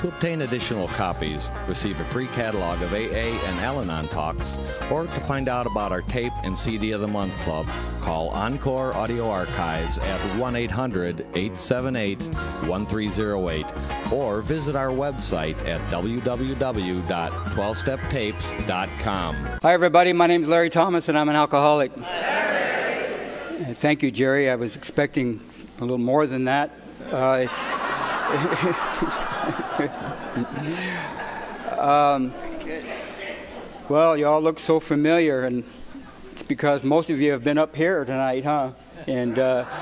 To obtain additional copies, receive a free catalog of AA and Al-Anon talks, or to find out about our tape and CD of the Month Club, call Encore Audio Archives at 1-800-878-1308 or visit our website at www.12steptapes.com. Hi, everybody. My name is Larry Thomas, and I'm an alcoholic. Thank you, Jerry. I was expecting a little more than that. Well, you all look so familiar, and it's because most of you have been up here tonight, huh? And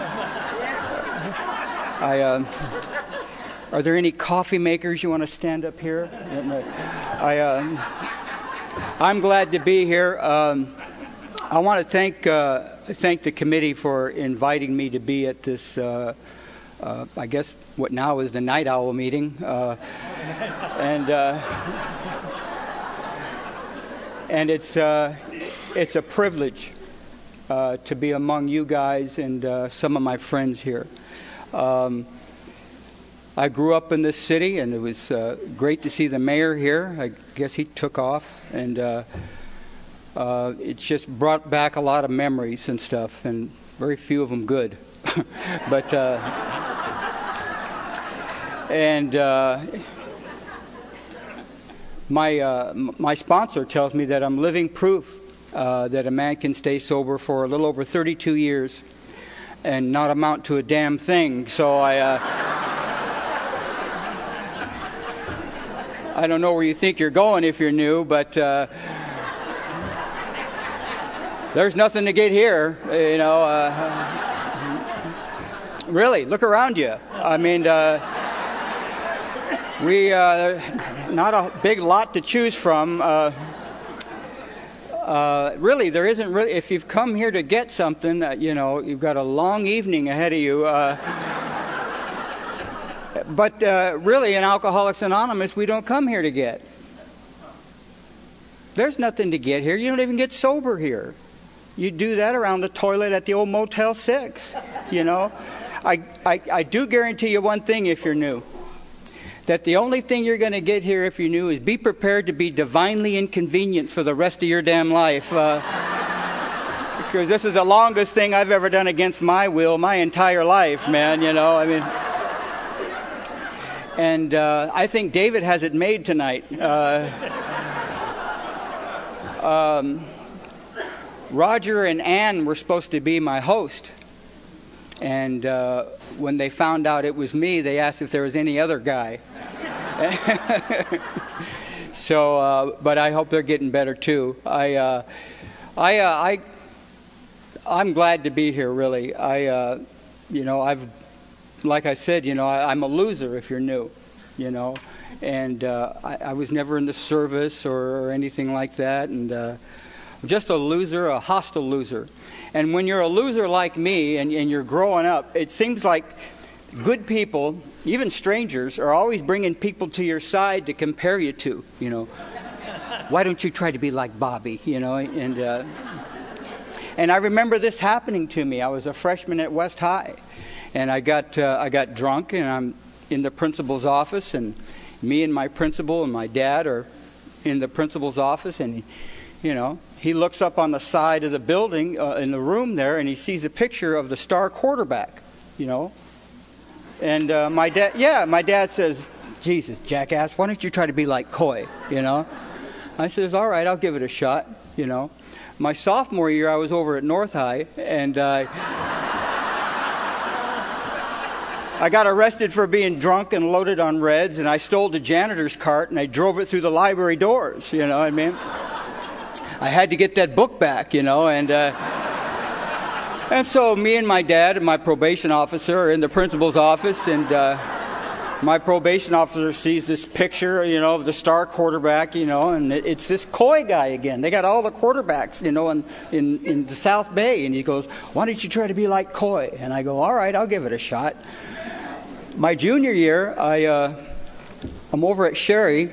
are there any coffee makers you want to stand up here? I'm glad to be here. I want to thank the committee for inviting me to be at this, I guess what now is the Night Owl meeting, and it's a privilege to be among you guys and some of my friends here. I grew up in this city, and it was great to see the mayor here. I guess he took off, and it's just brought back a lot of memories and stuff, and very few of them good. But my sponsor tells me that I'm living proof that a man can stay sober for a little over 32 years and not amount to a damn thing. So I don't know where you think you're going if you're new, but there's nothing to get here, you know. Really, look around you. I mean, we not a big lot to choose from. Really, there isn't really. If you've come here to get something, you know, you've got a long evening ahead of you. But really, in Alcoholics Anonymous, we don't come here to get. There's nothing to get here. You don't even get sober here. You do that around the toilet at the old Motel 6, you know. I do guarantee you one thing if you're new, that the only thing you're going to get here if you're new is be prepared to be divinely inconvenienced for the rest of your damn life. Because this is the longest thing I've ever done against my will my entire life, man, you know. I mean, and I think David has it made tonight. Roger and Ann were supposed to be my host. And when they found out it was me, they asked if there was any other guy. So, but I hope they're getting better too. I'm glad to be here. Really, you know, like I said, you know, I'm a loser if you're new, you know, and I was never in the service or anything like that, and just a loser, a hostile loser. And when you're a loser like me and you're growing up, it seems like good people, even strangers, are always bringing people to your side to compare you to, you know. Why don't you try to be like Bobby, you know? And I remember this happening to me. I was a freshman at West High, and I got drunk, and I'm in the principal's office, and me and my principal and my dad are in the principal's office, and you know, he looks up on the side of the building in the room there, and he sees a picture of the star quarterback, you know. And my dad says, "Jesus, jackass, why don't you try to be like Coy?" You know. I says, "All right, I'll give it a shot." You know. My sophomore year, I was over at North High, and I got arrested for being drunk and loaded on Reds, and I stole the janitor's cart and I drove it through the library doors. You know what I mean? I had to get that book back, you know, and so me and my dad and my probation officer are in the principal's office, and my probation officer sees this picture, you know, of the star quarterback, you know, and it's this Coy guy again. They got all the quarterbacks, you know, in the South Bay, and he goes, "Why don't you try to be like Coy?" And I go, "All right, I'll give it a shot." My junior year, I'm over at Sherry,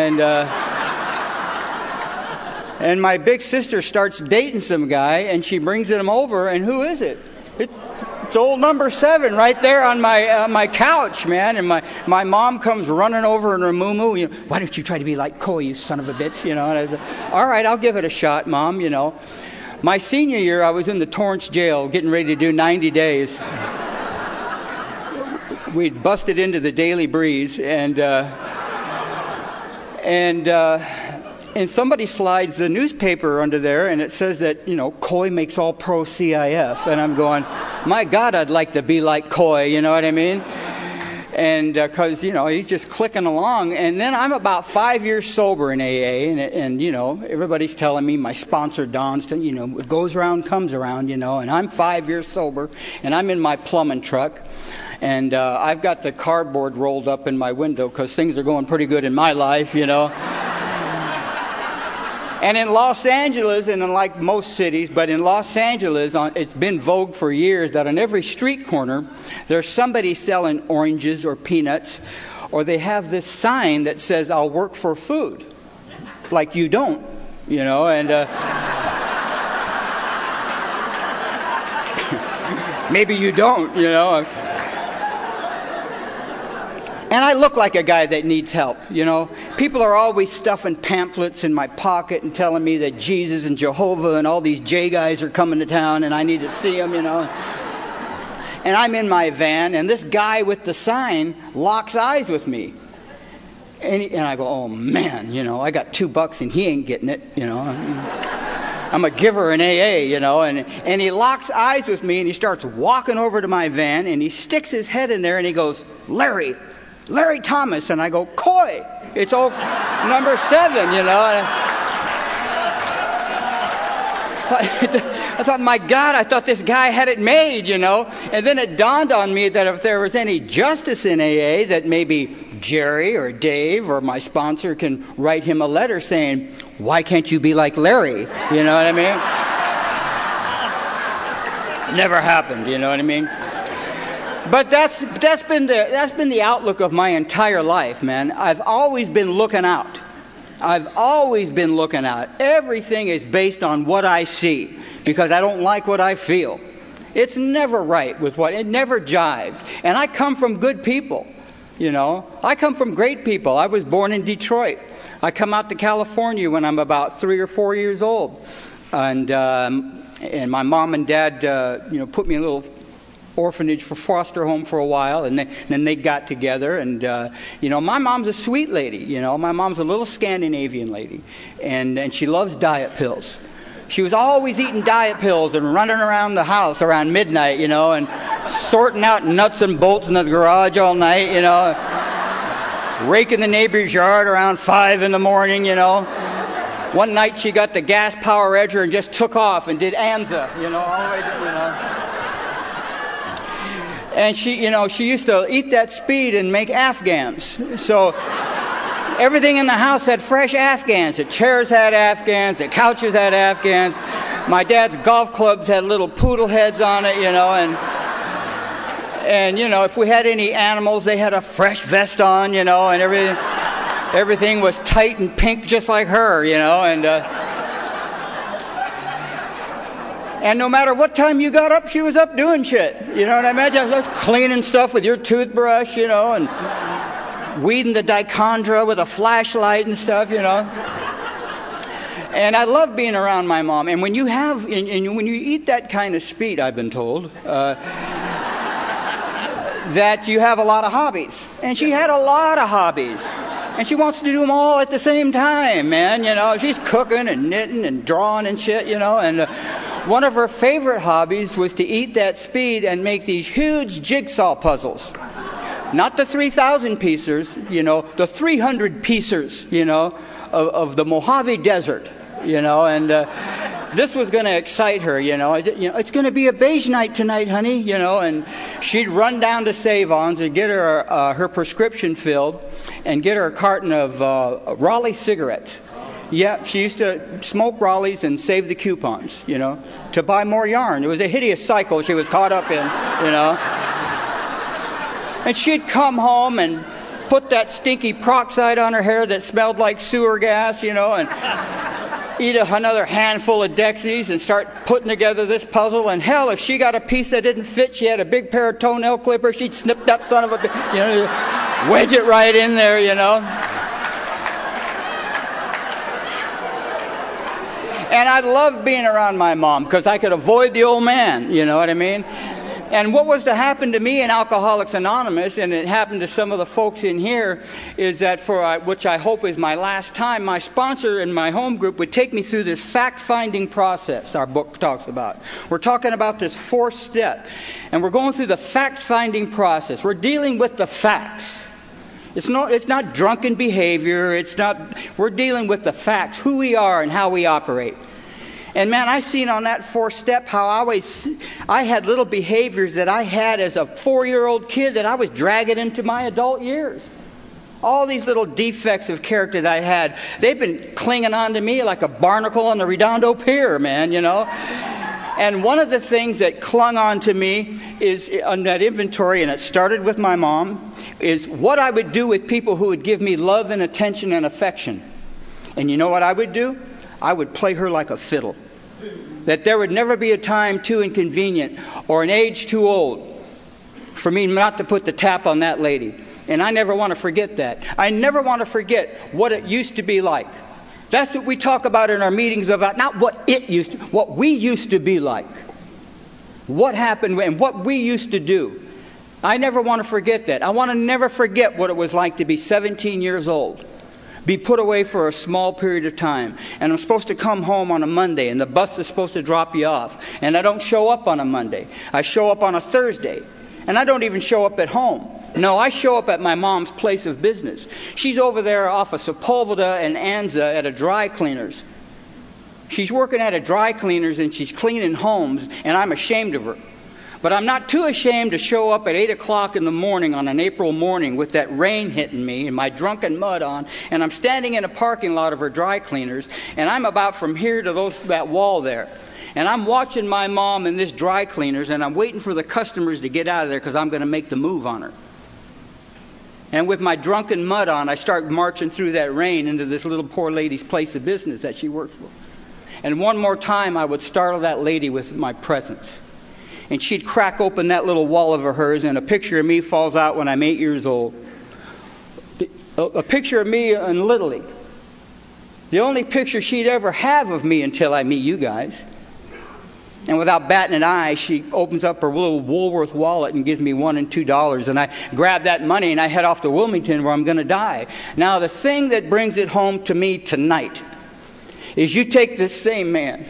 and my big sister starts dating some guy, and she brings him over, and who is it? It's It's old number 7 right there on my couch, man. And my mom comes running over in her moo-moo. You know, why don't you try to be like Coy, you son of a bitch? You know, and I said, all right, I'll give it a shot, Mom, you know. My senior year, I was in the Torrance jail getting ready to do 90 days. We'd busted into the Daily Breeze, and somebody slides the newspaper under there, and it says that, you know, Coy makes all pro CIF. And I'm going, my God, I'd like to be like Coy, you know what I mean? And because, you know, he's just clicking along. And then I'm about 5 years sober in AA, and you know, everybody's telling me, my sponsor, Don's, you know, what goes around comes around, you know, and I'm 5 years sober, and I'm in my plumbing truck. And I've got the cardboard rolled up in my window because things are going pretty good in my life, you know. And in Los Angeles, and unlike most cities, but in Los Angeles, it's been vogue for years that on every street corner, there's somebody selling oranges or peanuts, or they have this sign that says, I'll work for food. Like you don't, you know, and maybe you don't, you know. And I look like a guy that needs help, you know. People are always stuffing pamphlets in my pocket and telling me that Jesus and Jehovah and all these J guys are coming to town and I need to see them, you know. And I'm in my van, and this guy with the sign locks eyes with me. And I go, oh, man, you know, I got $2 and he ain't getting it, you know. I'm a giver in AA, you know. And he locks eyes with me, and he starts walking over to my van, and he sticks his head in there, and he goes, Larry Thomas. And I go, Coy, it's old number 7, you know. I thought, my God, I thought this guy had it made, you know. And then it dawned on me that if there was any justice in AA, that maybe Jerry or Dave or my sponsor can write him a letter saying, why can't you be like Larry? You know what I mean? Never happened, you know what I mean? But that's been the outlook of my entire life, man. I've always been looking out. Everything is based on what I see, because I don't like what I feel. It's never right with it never jived. And I come from good people, you know. I come from great people. I was born in Detroit. I come out to California when I'm about 3 or 4 years old, and my mom and dad, you know, put me in a little orphanage for foster home for a while, and then they got together. And you know, my mom's a sweet lady, you know. My mom's a little Scandinavian lady, and she loves diet pills. She was always eating diet pills and running around the house around midnight, you know, and sorting out nuts and bolts in the garage all night, you know, raking the neighbor's yard around 5 in the morning, you know. One night she got the gas power edger and just took off and did Anza, you know, all the way, you know. And she used to eat that speed and make Afghans. So everything in the house had fresh Afghans. The chairs had Afghans. The couches had Afghans. My dad's golf clubs had little poodle heads on it, you know. And you know, if we had any animals, they had a fresh vest on, you know, and everything was tight and pink just like her, you know. And no matter what time you got up, she was up doing shit. You know what I mean? Just cleaning stuff with your toothbrush, you know, and weeding the dichondra with a flashlight and stuff, you know. And I love being around my mom. And when you eat that kind of speed, I've been told, that you have a lot of hobbies. And she had a lot of hobbies. And she wants to do them all at the same time, man, you know. She's cooking and knitting and drawing and shit, you know. And one of her favorite hobbies was to eat that speed and make these huge jigsaw puzzles. Not the 3,000 piecers, you know, the 300 piecers, you know, of the Mojave Desert, you know. And this was going to excite her, you know. It's going to be a beige night tonight, honey, you know. And she'd run down to Save-On's and get her prescription filled and get her a carton of Raleigh cigarettes. Yeah, she used to smoke Raleighs and save the coupons, you know, to buy more yarn. It was a hideous cycle she was caught up in, you know. And she'd come home and put that stinky peroxide on her hair that smelled like sewer gas, you know, and eat another handful of Dexies and start putting together this puzzle. And hell, if she got a piece that didn't fit, she had a big pair of toenail clippers, she'd snip that son of a, wedge it right in there, And I loved being around my mom because I could avoid the old man, you know what I mean? And what was to happen to me in Alcoholics Anonymous, and it happened to some of the folks in here, is that which I hope is my last time, my sponsor in my home group would take me through this fact-finding process our book talks about. We're talking about this 4th step, and we're going through the fact-finding process. We're dealing with the facts. It's not drunken behavior. We're dealing with the facts, who we are and how we operate. And man, I seen on that 4th step how I had little behaviors that I had as a 4-year-old kid that I was dragging into my adult years. All these little defects of character that I had, they've been clinging on to me like a barnacle on the Redondo Pier, man, And one of the things that clung on to me is on that inventory, and it started with my mom, is what I would do with people who would give me love and attention and affection. And you know what I would do? I would play her like a fiddle. That there would never be a time too inconvenient or an age too old for me not to put the tap on that lady. And I never want to forget that. I never want to forget what it used to be like. That's what we talk about in our meetings about, not what we used to be like. What happened and what we used to do. I never want to forget that. I want to never forget what it was like to be 17 years old. Be put away for a small period of time. And I'm supposed to come home on a Monday, and the bus is supposed to drop you off. And I don't show up on a Monday. I show up on a Thursday. And I don't even show up at home. No, I show up at my mom's place of business. She's over there off of Sepulveda and Anza at a dry cleaner's. She's working at a dry cleaner's and she's cleaning homes, and I'm ashamed of her. But I'm not too ashamed to show up at 8 o'clock in the morning on an April morning with that rain hitting me and my drunken mud on, and I'm standing in a parking lot of her dry cleaners, and I'm about from here to that wall there. And I'm watching my mom in this dry cleaners, and I'm waiting for the customers to get out of there because I'm going to make the move on her. And with my drunken mud on, I start marching through that rain into this little poor lady's place of business that she works for. And one more time, I would startle that lady with my presence. And she'd crack open that little wall of hers, and a picture of me falls out when I'm 8 years old. A picture of me in Little League. The only picture she'd ever have of me until I meet you guys. And without batting an eye, she opens up her little Woolworth wallet and gives me $1 and $2. And I grab that money and I head off to Wilmington where I'm going to die. Now, the thing that brings it home to me tonight is you take this same man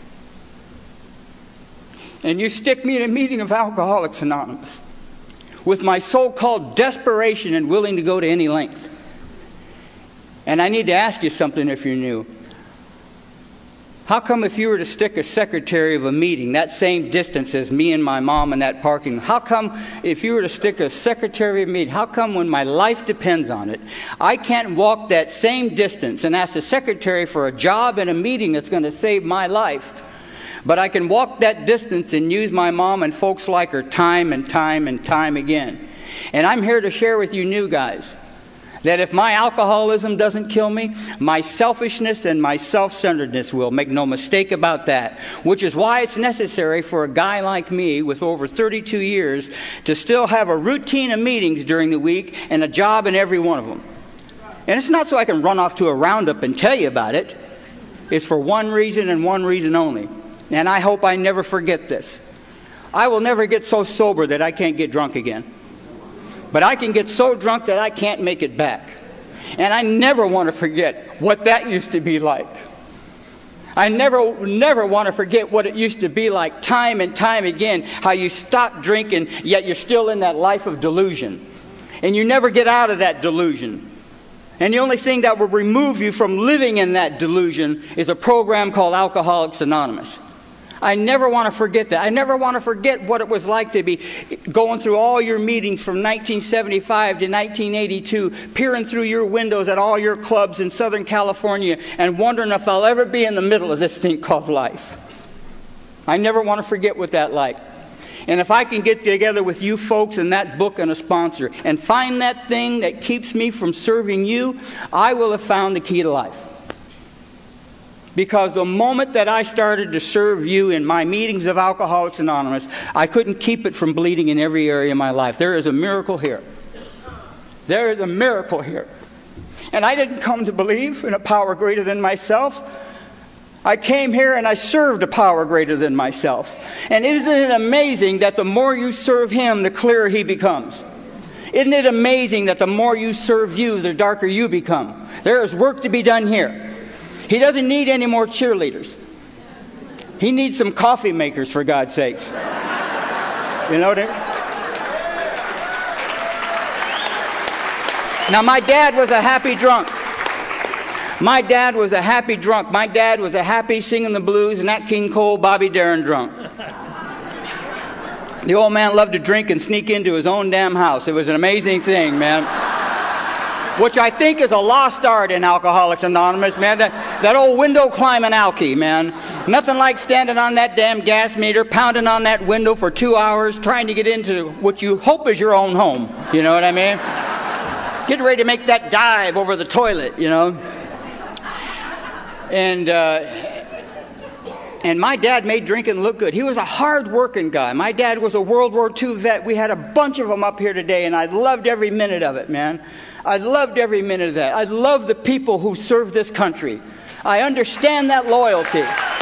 and you stick me in a meeting of Alcoholics Anonymous with my so-called desperation and willing to go to any length. And I need to ask you something if you're new. How come if you were to stick a secretary of a meeting that same distance as me and my mom in that parking lot, how come if you were to stick a secretary of a meeting, how come when my life depends on it, I can't walk that same distance and ask the secretary for a job in a meeting that's going to save my life? But I can walk that distance and use my mom and folks like her time and time and time again. And I'm here to share with you new guys that if my alcoholism doesn't kill me, my selfishness and my self-centeredness will. Make no mistake about that. Which is why it's necessary for a guy like me with over 32 years to still have a routine of meetings during the week and a job in every one of them. And it's not so I can run off to a roundup and tell you about it. It's for one reason and one reason only. And I hope I never forget this. I will never get so sober that I can't get drunk again. But I can get so drunk that I can't make it back. And I never want to forget what that used to be like. I never want to forget what it used to be like time and time again, how you stop drinking, yet you're still in that life of delusion. And you never get out of that delusion. And the only thing that will remove you from living in that delusion is a program called Alcoholics Anonymous. I never want to forget that. I never want to forget what it was like to be going through all your meetings from 1975 to 1982, peering through your windows at all your clubs in Southern California and wondering if I'll ever be in the middle of this thing called life. I never want to forget what that's like. And if I can get together with you folks and that book and a sponsor and find that thing that keeps me from serving you, I will have found the key to life. Because the moment that I started to serve you in my meetings of Alcoholics Anonymous, I couldn't keep it from bleeding in every area of my life. There is a miracle here. There is a miracle here. And I didn't come to believe in a power greater than myself. I came here and I served a power greater than myself. And isn't it amazing that the more you serve him, the clearer he becomes? Isn't it amazing that the more you serve you, the darker you become? There is work to be done here. He doesn't need any more cheerleaders. He needs some coffee makers, for God's sakes. You know what I mean? Now, my dad was a happy drunk. My dad was a happy drunk. My dad was a happy singing the blues, Nat King Cole, Bobby Darin drunk. The old man loved to drink and sneak into his own damn house. It was an amazing thing, man. Which I think is a lost art in Alcoholics Anonymous, man. That old window climbing alky, man. Nothing like standing on that damn gas meter, pounding on that window for 2 hours, trying to get into what you hope is your own home. You know what I mean? Getting ready to make that dive over the toilet, you know. And my dad made drinking look good. He was a hard-working guy. My dad was a World War II vet. We had a bunch of them up here today, and I loved every minute of it, man. I loved every minute of that. I love the people who serve this country. I understand that loyalty.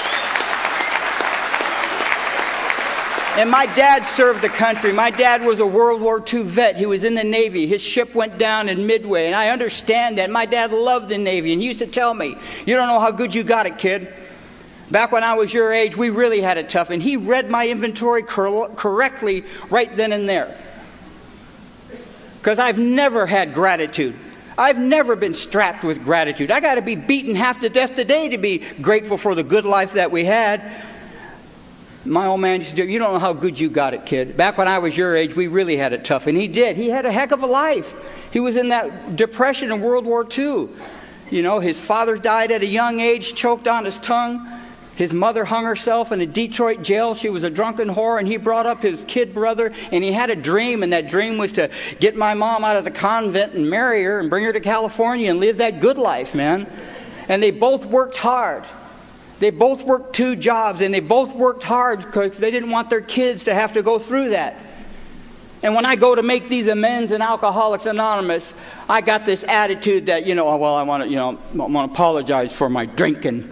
And my dad served the country. My dad was a World War II vet. He was in the Navy. His ship went down in Midway, and I understand that. My dad loved the Navy, and he used to tell me, "You don't know how good you got it, kid. Back when I was your age, we really had it tough." And he read my inventory correctly right then and there. Because I've never had gratitude. I've never been strapped with gratitude. I got to be beaten half to death today to be grateful for the good life that we had. My old man used to do, "You don't know how good you got it, kid. Back when I was your age, we really had it tough." And he did. He had a heck of a life. He was in that depression in World War II. You know, his father died at a young age, choked on his tongue. His mother hung herself in a Detroit jail. She was a drunken whore, and he brought up his kid brother, and he had a dream, and that dream was to get my mom out of the convent and marry her and bring her to California and live that good life, man. And they both worked hard. They both worked 2 jobs, and they both worked hard because they didn't want their kids to have to go through that. And when I go to make these amends in Alcoholics Anonymous, I got this attitude that, I want to apologize for my drinking.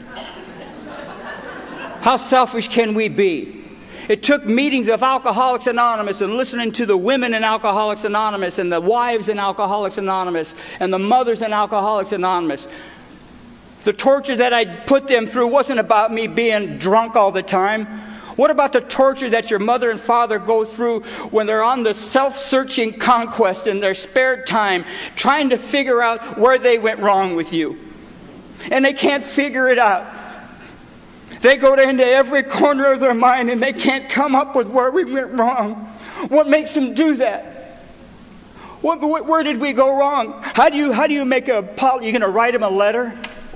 How selfish can we be? It took meetings of Alcoholics Anonymous and listening to the women in Alcoholics Anonymous and the wives in Alcoholics Anonymous and the mothers in Alcoholics Anonymous. The torture that I put them through wasn't about me being drunk all the time. What about the torture that your mother and father go through when they're on the self-searching conquest in their spare time, trying to figure out where they went wrong with you? And they can't figure it out. They go into every corner of their mind and they can't come up with where we went wrong. What makes them do that? Where did we go wrong? How do you make a apology? You're going to write them a letter?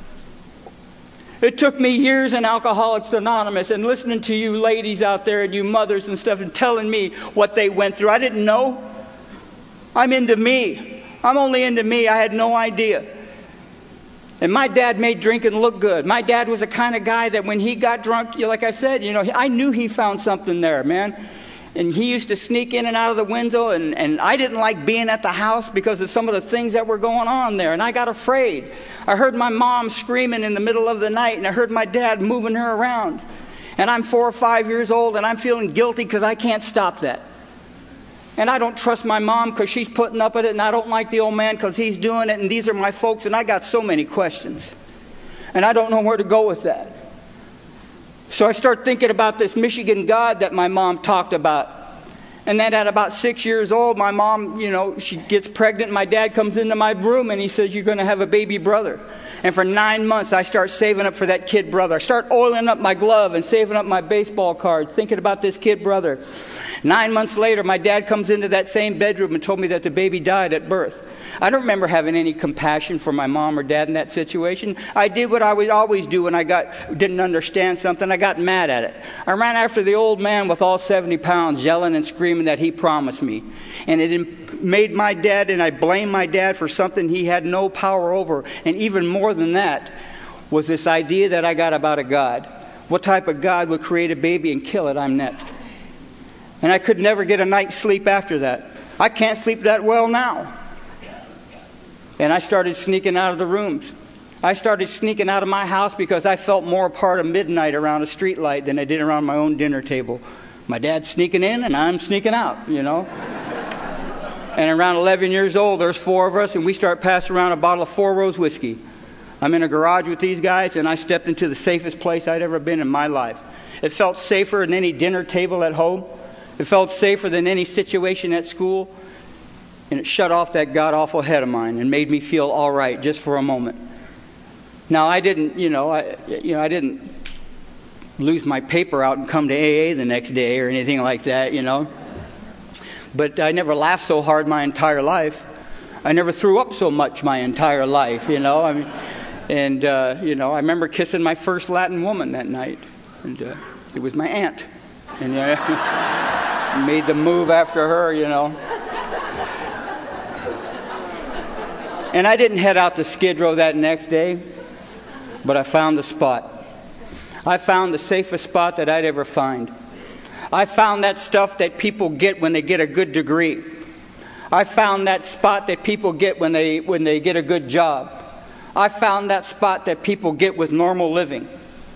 It took me years in Alcoholics Anonymous and listening to you ladies out there and you mothers and stuff and telling me what they went through. I didn't know. I'm into me. I'm only into me. I had no idea. And my dad made drinking look good. My dad was the kind of guy that when he got drunk, like I said, I knew he found something there, man. And he used to sneak in and out of the window, and I didn't like being at the house because of some of the things that were going on there, and I got afraid. I heard my mom screaming in the middle of the night, and I heard my dad moving her around. And I'm 4 or 5 years old, and I'm feeling guilty because I can't stop that. And I don't trust my mom because she's putting up with it, and I don't like the old man because he's doing it, and these are my folks, and I got so many questions. And I don't know where to go with that. So I start thinking about this Michigan God that my mom talked about. And then at about 6 years old, my mom, she gets pregnant, and my dad comes into my room, and he says, "You're going to have a baby brother." And for 9 months, I start saving up for that kid brother. I start oiling up my glove and saving up my baseball cards, thinking about this kid brother. 9 months later, my dad comes into that same bedroom and told me that the baby died at birth. I don't remember having any compassion for my mom or dad in that situation. I did what I would always do when I didn't understand something. I got mad at it. I ran after the old man with all 70 pounds, yelling and screaming that he promised me. And it made my dad, and I blame my dad for something he had no power over. And even more than that, was this idea that I got about a God. What type of God would create a baby and kill it? I'm next. And I could never get a night's sleep after that. I can't sleep that well now. And I started sneaking out of the rooms. I started sneaking out of my house because I felt more a part of midnight around a street light than I did around my own dinner table. My dad's sneaking in and I'm sneaking out, you know. And around 11 years old, there's 4 of us, and we start passing around a bottle of 4 Rose whiskey. I'm in a garage with these guys, and I stepped into the safest place I'd ever been in my life. It felt safer than any dinner table at home. It felt safer than any situation at school. And it shut off that god-awful head of mine and made me feel all right just for a moment. Now, I didn't lose my paper out and come to AA the next day or anything like that, you know. But I never laughed so hard my entire life. I never threw up so much my entire life, you know. I mean, and I remember kissing my first Latin woman that night, and it was my aunt, and made the move after her, you know. And I didn't head out to Skid Row that next day, but I found the spot. I found the safest spot that I'd ever find. I found that stuff that people get when they get a good degree. I found that spot that people get when they get a good job. I found that spot that people get with normal living.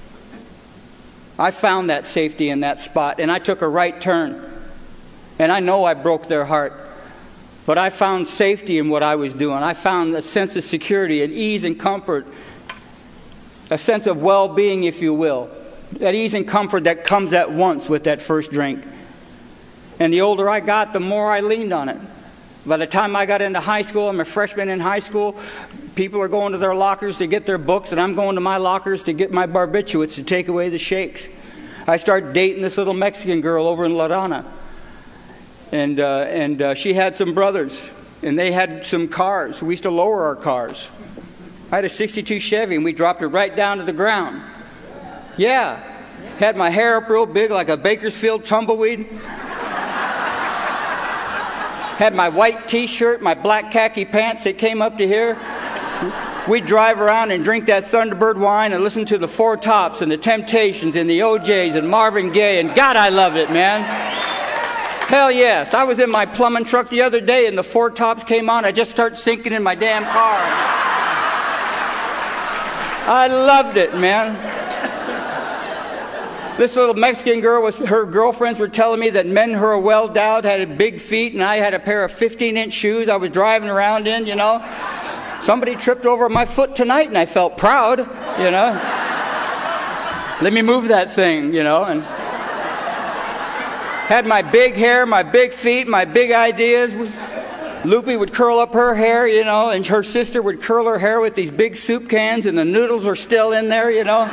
I found that safety in that spot, and I took a right turn. And I know I broke their heart. But I found safety in what I was doing. I found a sense of security and ease and comfort, a sense of well-being, if you will. That ease and comfort that comes at once with that first drink. And the older I got, the more I leaned on it. By the time I got into high school, I'm a freshman in high school, people are going to their lockers to get their books, and I'm going to my lockers to get my barbiturates to take away the shakes. I started dating this little Mexican girl over in La Donna. And she had some brothers, and they had some cars. We used to lower our cars. I had a 62 Chevy, and we dropped it right down to the ground. Yeah. Had my hair up real big like a Bakersfield tumbleweed. Had my white T-shirt, my black khaki pants that came up to here. We'd drive around and drink that Thunderbird wine and listen to the Four Tops and the Temptations and the OJs and Marvin Gaye, and God, I loved it, man. Hell yes. I was in my plumbing truck the other day and the Four Tops came on. I just started sinking in my damn car. I loved it, man. This little Mexican girl, her girlfriends were telling me that men who are well-endowed had big feet, and I had a pair of 15-inch shoes I was driving around in, you know. Somebody tripped over my foot tonight, and I felt proud, you know. Let me move that thing, you know, and had my big hair, my big feet, my big ideas. Loopy would curl up her hair, you know, and her sister would curl her hair with these big soup cans, and the noodles were still in there, you know.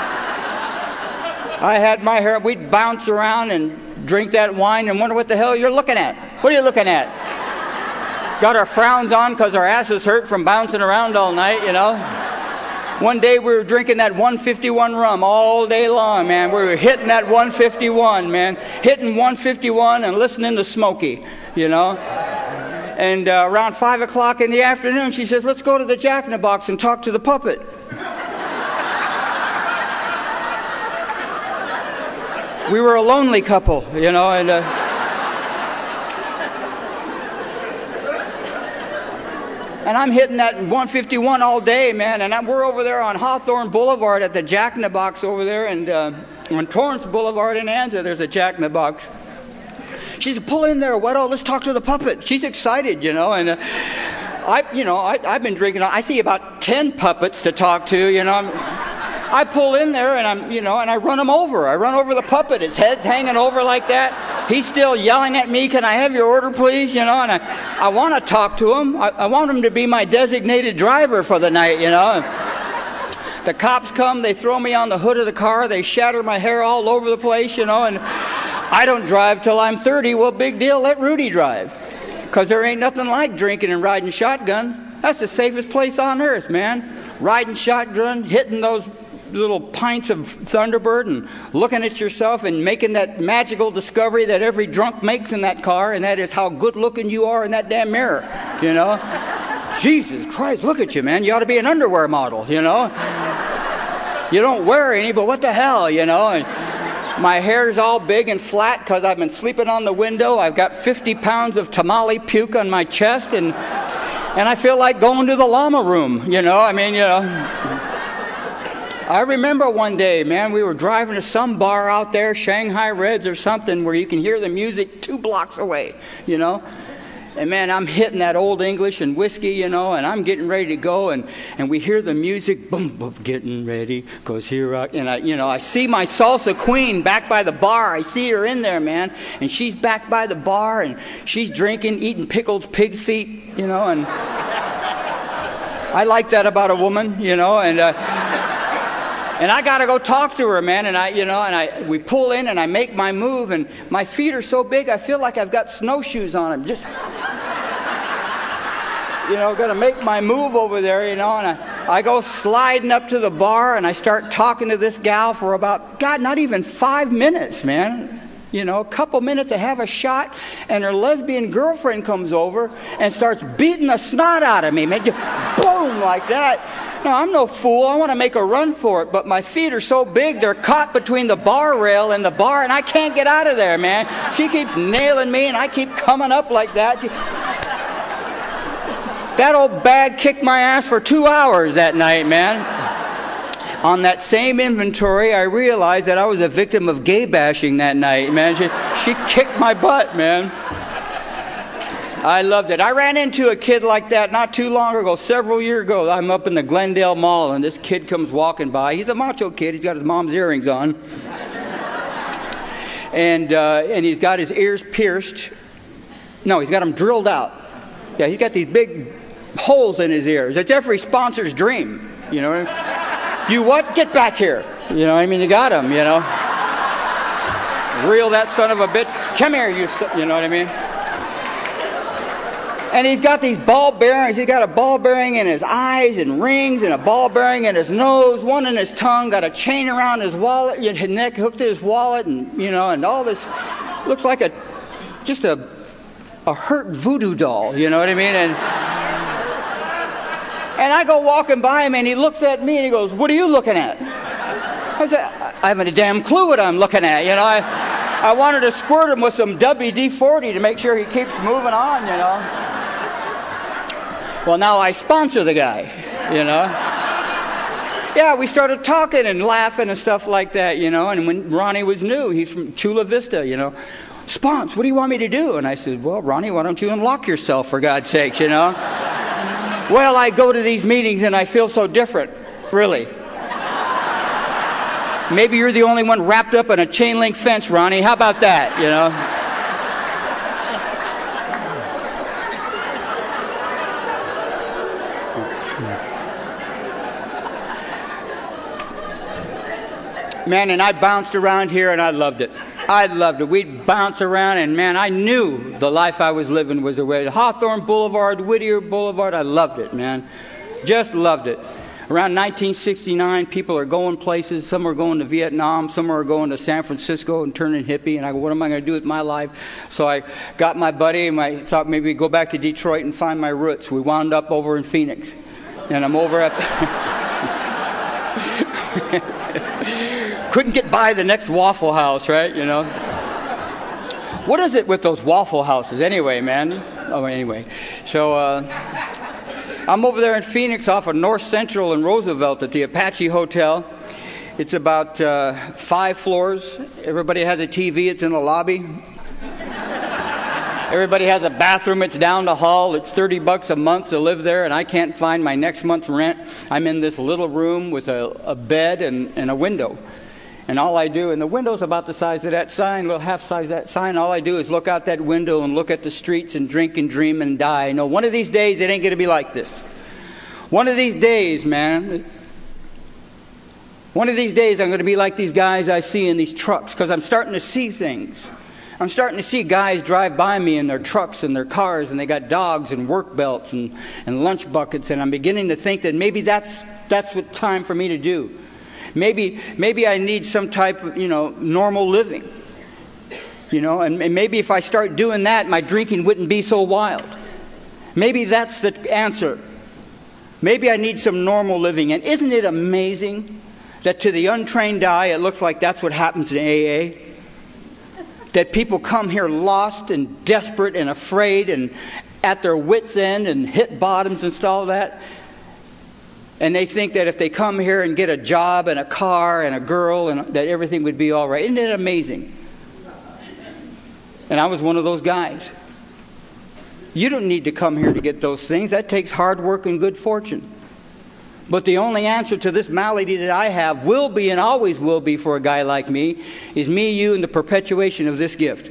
I had my hair, we'd bounce around and drink that wine and wonder what the hell you're looking at. What are you looking at? Got our frowns on because our asses hurt from bouncing around all night, you know. One day we were drinking that 151 rum all day long, man. We were hitting that 151, man. Hitting 151 and listening to Smokey, you know. And around 5 o'clock in the afternoon, she says, let's go to the Jack in the Box and talk to the puppet. We were a lonely couple, you know, and I'm hitting that 151 all day, man, and we're over there on Hawthorne Boulevard at the Jack in the Box over there, and on Torrance Boulevard in Anza, there's a Jack in the Box. She said, pull in there, Weddle, let's talk to the puppet. She's excited, you know, and I've been drinking. I see about 10 puppets to talk to, you know. I pull in there and I run him over. I run over the puppet. His head's hanging over like that. He's still yelling at me, can I have your order, please? You know, and I want to talk to him. I want him to be my designated driver for the night, you know. The cops come, they throw me on the hood of the car, they shatter my hair all over the place, you know, and I don't drive till I'm 30. Well, big deal, let Rudy drive. Because there ain't nothing like drinking and riding shotgun. That's the safest place on earth, man. Riding shotgun, hitting those little pints of Thunderbird and looking at yourself and making that magical discovery that every drunk makes in that car, and that is how good looking you are in that damn mirror, you know. Jesus Christ, look at you, man. You ought to be an underwear model, you know. You don't wear any, but what the hell, you know? And my hair's all big and flat because I've been sleeping on the window. I've got 50 pounds of tamale puke on my chest, and I feel like going to the llama room, you know? I mean, you know. I remember one day, man, we were driving to some bar out there, Shanghai Reds or something, where you can hear the music 2 blocks away, you know. And, man, I'm hitting that Old English and whiskey, you know, and I'm getting ready to go. And we hear the music, boom, boom, getting ready, because here I see my salsa queen back by the bar. I see her in there, man. And she's back by the bar, and she's drinking, eating pickled pig feet, you know. And I like that about a woman, you know, and I got to go talk to her, man. And we pull in, and I make my move, and my feet are so big, I feel like I've got snowshoes on them. Just, you know, got to make my move over there, you know. And I go sliding up to the bar, and I start talking to this gal for about, God, not even 5 minutes, man. You know, a couple minutes, I have a shot, and her lesbian girlfriend comes over and starts beating the snot out of me, man. Just boom, like that. No, I'm no fool. I want to make a run for it, but my feet are so big, they're caught between the bar rail and the bar, and I can't get out of there, man. She keeps nailing me, and I keep coming up like that. That old bag kicked my ass for 2 hours that night, man. On that same inventory, I realized that I was a victim of gay bashing that night, man. She kicked my butt, man. I loved it. I ran into a kid like that not too long ago, several years ago. I'm up in the Glendale Mall, and this kid comes walking by. He's a macho kid. He's got his mom's earrings on. And he's got his ears pierced. No, he's got them drilled out. Yeah, he's got these big holes in his ears. It's every sponsor's dream, you know. You what? Get back here. You know, I mean, you got him, you know. Reel that son of a bitch. Come here, you know what I mean? And he's got these ball bearings. He's got a ball bearing in his eyes and rings and a ball bearing in his nose, one in his tongue, got a chain around his wallet, his neck hooked to his wallet, and, you know, and all this looks like just a hurt voodoo doll, you know what I mean? And I go walking by him, and he looks at me, and he goes, "What are you looking at?" I said, "I haven't a damn clue what I'm looking at, you know. I wanted to squirt him with some WD-40 to make sure he keeps moving on, you know." Well, now I sponsor the guy, you know. Yeah, we started talking and laughing and stuff like that, you know. And when Ronnie was new, he's from Chula Vista, you know. "Spons, what do you want me to do?" And I said, "Well, Ronnie, why don't you unlock yourself, for God's sakes, you know?" Well, I go to these meetings and I feel so different, really. Maybe you're the only one wrapped up in a chain link fence, Ronnie. How about that, you know? Man, and I bounced around here, and I loved it. I loved it. We'd bounce around, and, man, I knew the life I was living was the way. Hawthorne Boulevard, Whittier Boulevard, I loved it, man. Just loved it. Around 1969, people are going places. Some are going to Vietnam. Some are going to San Francisco and turning hippie. And I go, what am I going to do with my life? So I got my buddy, and I thought maybe go back to Detroit and find my roots. We wound up over in Phoenix. And I'm over at... Couldn't get by the next Waffle House, right? You know. What is it with those Waffle Houses anyway, man? Oh, anyway. So I'm over there in Phoenix off of North Central and Roosevelt at the Apache Hotel. It's about 5 floors. Everybody has a TV. It's in the lobby. Everybody has a bathroom. It's down the hall. It's $30 a month to live there, and I can't find my next month's rent. I'm in this little room with a bed and a window. And all I do, and the window's about the size of that sign, little half size of that sign, all I do is look out that window and look at the streets and drink and dream and die. No, one of these days it ain't going to be like this. One of these days, man, one of these days I'm going to be like these guys I see in these trucks, because I'm starting to see things. I'm starting to see guys drive by me in their trucks and their cars, and they got dogs and work belts and lunch buckets, and I'm beginning to think that maybe that's what time for me to do. Maybe I need some type of, normal living. And maybe if I start doing that, my drinking wouldn't be so wild. Maybe that's the answer. Maybe I need some normal living. And isn't it amazing that to the untrained eye, it looks like that's what happens in AA? That people come here lost and desperate and afraid and at their wits' end and hit bottoms and all that. And they think that if they come here and get a job and a car and a girl, and that everything would be all right. Isn't it amazing? And I was one of those guys. You don't need to come here to get those things. That takes hard work and good fortune. But the only answer to this malady that I have will be and always will be for a guy like me is me, you, and the perpetuation of this gift.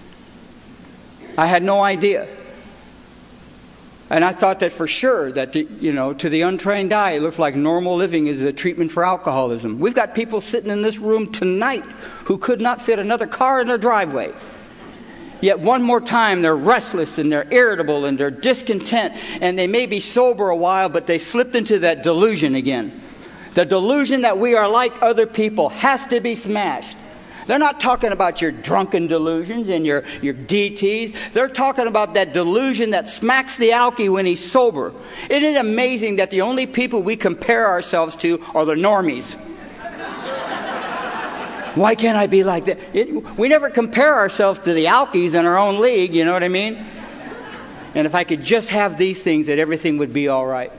I had no idea. And I thought that for sure that, to the untrained eye, it looks like normal living is a treatment for alcoholism. We've got people sitting in this room tonight who could not fit another car in their driveway. Yet one more time, they're restless and they're irritable and they're discontent. And they may be sober a while, but they slipped into that delusion again. The delusion that we are like other people has to be smashed. They're not talking about your drunken delusions and your DTs. They're talking about that delusion that smacks the alkie when he's sober. Isn't it amazing that the only people we compare ourselves to are the normies? Why can't I be like that? We never compare ourselves to the alkies in our own league, you know what I mean? And if I could just have these things, that everything would be all right.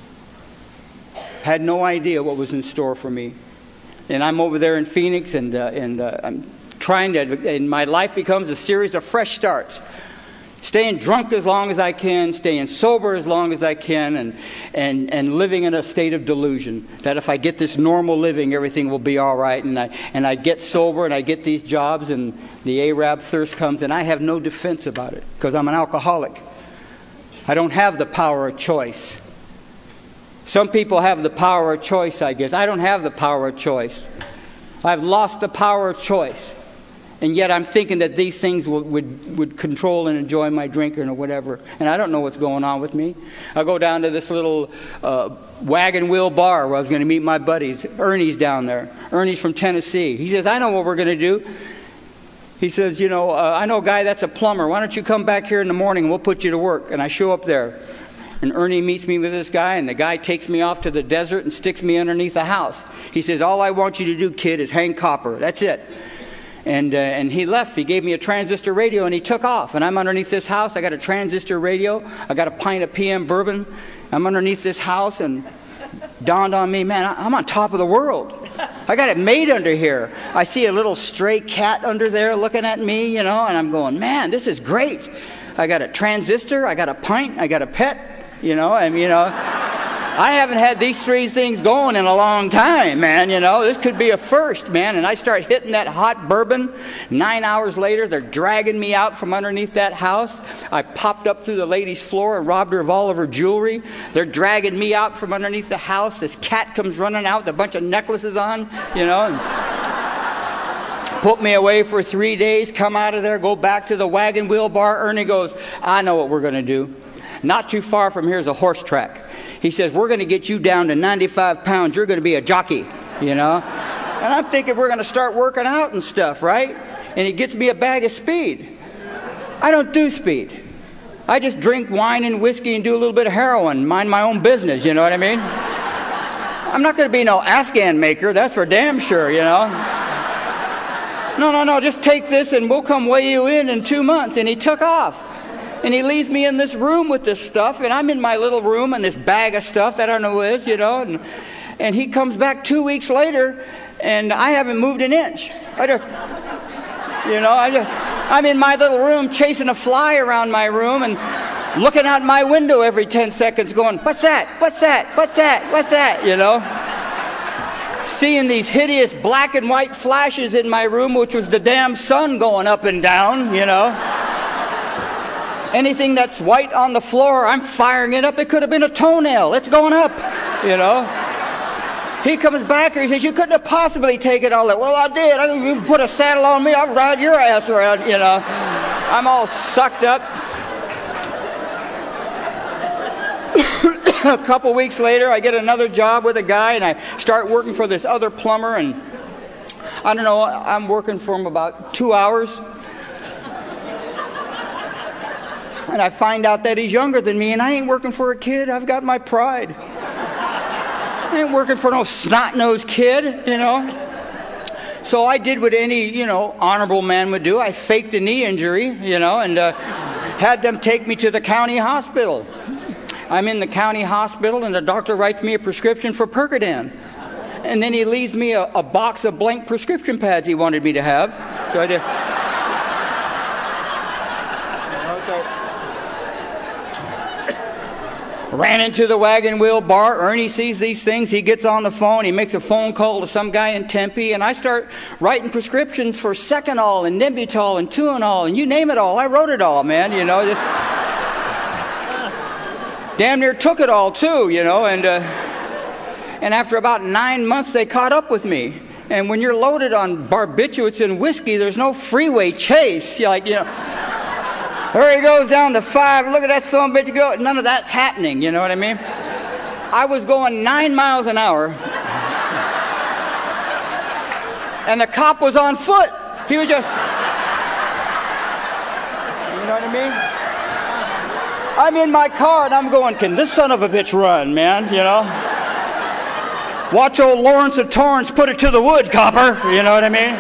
Had no idea what was in store for me. And I'm over there in Phoenix, and I'm trying to, and my life becomes a series of fresh starts. Staying drunk as long as I can, staying sober as long as I can, and living in a state of delusion that if I get this normal living, everything will be all right. And I get sober and I get these jobs, and the Arab thirst comes, and I have no defense about it because I'm an alcoholic. I don't have the power of choice. Some people have the power of choice, I guess. I don't have the power of choice. I've lost the power of choice. And yet I'm thinking that these things would control and enjoy my drinking or whatever. And I don't know what's going on with me. I go down to this little wagon wheel bar where I was going to meet my buddies. Ernie's down there. Ernie's from Tennessee. He says, I know what we're going to do. He says, I know a guy that's a plumber. Why don't you come back here in the morning and we'll put you to work. And I show up there. And Ernie meets me with this guy, and the guy takes me off to the desert and sticks me underneath a house. He says, all I want you to do, kid, is hang copper. That's it. And he left. He gave me a transistor radio, and he took off. And I'm underneath this house. I got a transistor radio. I got a pint of PM bourbon. I'm underneath this house, and dawned on me, man, I'm on top of the world. I got it made under here. I see a little stray cat under there looking at me, and I'm going, man, this is great. I got a transistor. I got a pint. I got a pet. I haven't had these three things going in a long time, man. This could be a first, man. And I start hitting that hot bourbon. 9 hours later, they're dragging me out from underneath that house. I popped up through the lady's floor and robbed her of all of her jewelry. They're dragging me out from underneath the house. This cat comes running out with a bunch of necklaces on, and put me away for 3 days, come out of there, go back to the wagon wheel bar. Ernie goes, I know what we're going to do. Not too far from here is a horse track. He says, we're going to get you down to 95 pounds. You're going to be a jockey, And I'm thinking we're going to start working out and stuff, right? And he gets me a bag of speed. I don't do speed. I just drink wine and whiskey and do a little bit of heroin, mind my own business, you know what I mean? I'm not going to be no Afghan maker, that's for damn sure, No, just take this and we'll come weigh you in 2 months. And he took off. And he leaves me in this room with this stuff, and I'm in my little room and this bag of stuff that I don't know what it is, and he comes back 2 weeks later, and I haven't moved an inch. I'm in my little room chasing a fly around my room and looking out my window every 10 seconds going, what's that? What's that? What's that? What's that? Seeing these hideous black and white flashes in my room, which was the damn sun going up and down, Anything that's white on the floor, I'm firing it up. It could have been a toenail. It's going up, He comes back and he says, you couldn't have possibly taken all that. Well, I did. You put a saddle on me, I'll ride your ass around, I'm all sucked up. A couple weeks later, I get another job with a guy, and I start working for this other plumber, and I don't know, I'm working for him about 2 hours. And I find out that he's younger than me, and I ain't working for a kid. I've got my pride. I ain't working for no snot-nosed kid, you know. So I did what any, honorable man would do. I faked a knee injury, and had them take me to the county hospital. I'm in the county hospital, and the doctor writes me a prescription for Percodan. And then he leaves me a box of blank prescription pads he wanted me to have. So I did. Ran into the wagon wheel bar. Ernie sees these things. He gets on the phone. He makes a phone call to some guy in Tempe, and I start writing prescriptions for Seconal and Nembutal and Tuinal and you name it all. I wrote it all, man. Just damn near took it all too. And after about 9 months, they caught up with me. And when you're loaded on barbiturates and whiskey, there's no freeway chase. There he goes down to 5. Look at that son of a bitch go. None of that's happening, you know what I mean? I was going 9 miles an hour. And the cop was on foot. He was just... You know what I mean? I'm in my car and I'm going, can this son of a bitch run, man, Watch old Lawrence of Torrance put it to the wood, copper. You know what I mean?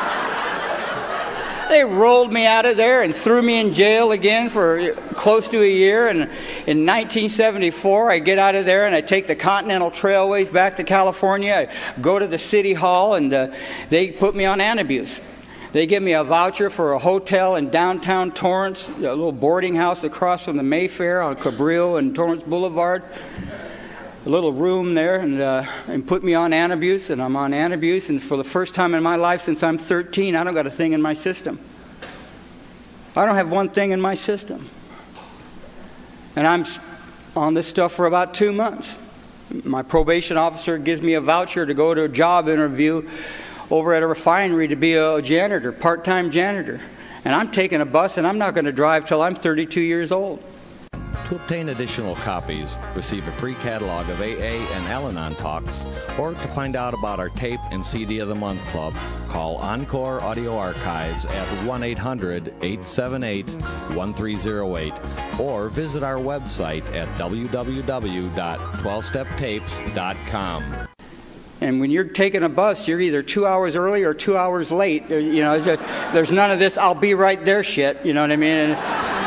They rolled me out of there and threw me in jail again for close to a year. And in 1974, I get out of there and I take the Continental Trailways back to California. I go to the city hall and they put me on Antabuse. They give me a voucher for a hotel in downtown Torrance, a little boarding house across from the Mayfair on Cabrillo and Torrance Boulevard. A little room there, and put me on Antabuse, and I'm on Antabuse, and for the first time in my life since I'm 13, I don't got a thing in my system. I don't have one thing in my system. And I'm on this stuff for about 2 months. My probation officer gives me a voucher to go to a job interview over at a refinery to be a janitor, part-time janitor. And I'm taking a bus, and I'm not going to drive till I'm 32 years old. To obtain additional copies, receive a free catalog of AA and Al-Anon talks, or to find out about our tape and CD of the Month Club, call Encore Audio Archives at 1-800-878-1308, or visit our website at www.12steptapes.com. And when you're taking a bus, you're either 2 hours early or 2 hours late. There's none of this, I'll be right there shit, you know what I mean?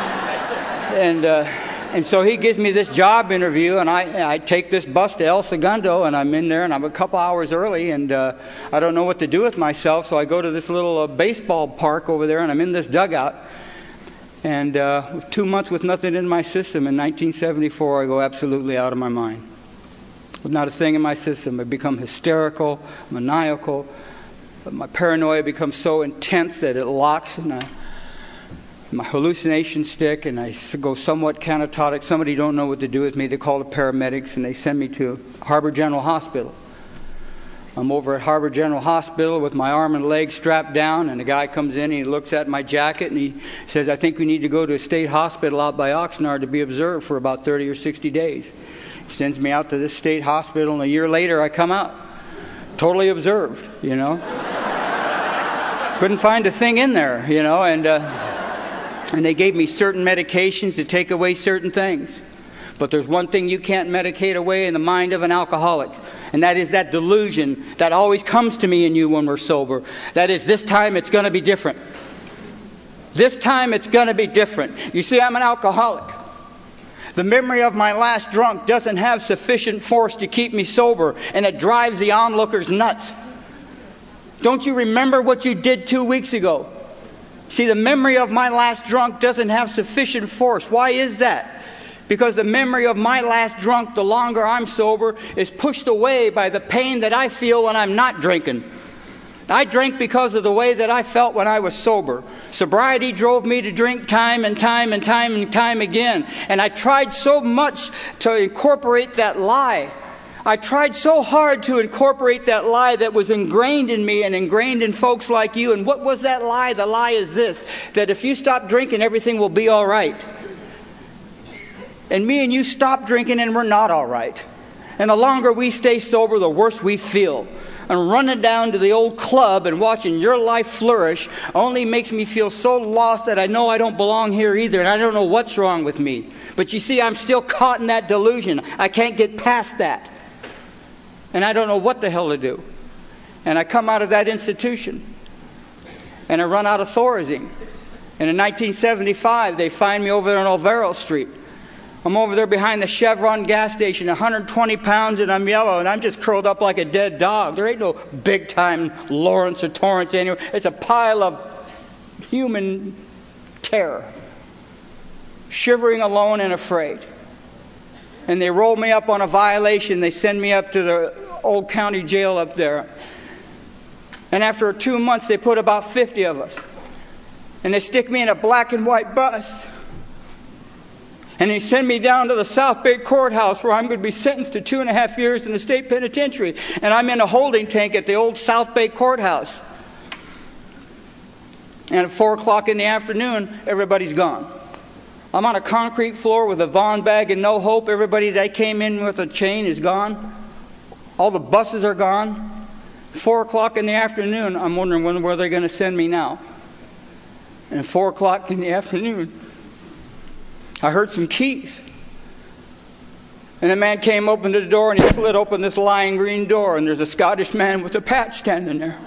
And so he gives me this job interview, and I take this bus to El Segundo, and I'm in there, and I'm a couple hours early, and I don't know what to do with myself, so I go to this little baseball park over there, and I'm in this dugout. And 2 months with nothing in my system, in 1974, I go absolutely out of my mind. With not a thing in my system. I become hysterical, maniacal. My paranoia becomes so intense that it locks, and my hallucinations stick, and I go somewhat catatonic. Somebody don't know what to do with me. They call the paramedics, and they send me to Harbor General Hospital. I'm over at Harbor General Hospital with my arm and leg strapped down, and the guy comes in, and he looks at my jacket, and he says, I think we need to go to a state hospital out by Oxnard to be observed for about 30 or 60 days. He sends me out to this state hospital, and a year later I come out, totally observed, Couldn't find a thing in there, and they gave me certain medications to take away certain things. But there's one thing you can't medicate away in the mind of an alcoholic, and that is that delusion that always comes to me and you when we're sober. That is, this time it's going to be different. This time it's going to be different. You see, I'm an alcoholic. The memory of my last drunk doesn't have sufficient force to keep me sober, and it drives the onlookers nuts. Don't you remember what you did 2 weeks ago? See, the memory of my last drunk doesn't have sufficient force. Why is that? Because the memory of my last drunk, the longer I'm sober, is pushed away by the pain that I feel when I'm not drinking. I drank because of the way that I felt when I was sober. Sobriety drove me to drink time and time and time and time again. And I tried so much to incorporate that lie. I tried so hard to incorporate that lie that was ingrained in me and ingrained in folks like you. And what was that lie? The lie is this, that if you stop drinking, everything will be all right. And me and you stop drinking and we're not all right. And the longer we stay sober, the worse we feel. And running down to the old club and watching your life flourish only makes me feel so lost that I know I don't belong here either, and I don't know what's wrong with me. But you see, I'm still caught in that delusion. I can't get past that. and I don't know what the hell to do. And I come out of that institution, and I run out of Thorazine. And in 1975, they find me over there on Olvero Street. I'm over there behind the Chevron gas station, 120 pounds, and I'm yellow, and I'm just curled up like a dead dog. There ain't no big-time Lawrence or Torrance anywhere. It's a pile of human terror, shivering, alone, and afraid. And they roll me up on a violation. They send me up to the old county jail up there. And after 2 months, they put about 50 of us. And they stick me in a black and white bus. And they send me down to the South Bay Courthouse, where I'm going to be sentenced to 2.5 years in the state penitentiary. And I'm in a holding tank at the old South Bay Courthouse. And at 4 o'clock in the afternoon, everybody's gone. I'm on a concrete floor with a Vaughn bag and no hope. Everybody that came in with a chain is gone. All the buses are gone. 4 o'clock in the afternoon, I'm wondering where they're going to send me now. And at 4 o'clock in the afternoon, I heard some keys. And a man came, opened the door, and he slid open this lime green door, and there's a Scottish man with a patch standing there.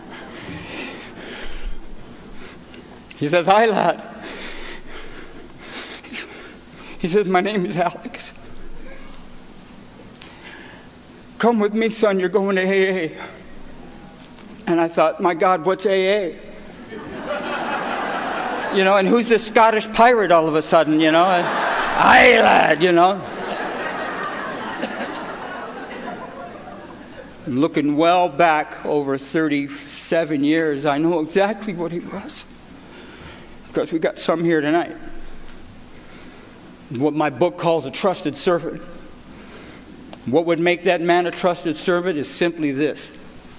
He says, "Hi, lad." He says, "My name is Alex. Come with me, son, you're going to AA." And I thought, my God, what's AA? You know, and who's this Scottish pirate all of a sudden, you know? Aye, lad, you know. And looking well back over 37 years, I know exactly what he was. Because we got some here tonight. What my book calls a trusted servant. What would make that man a trusted servant is simply this.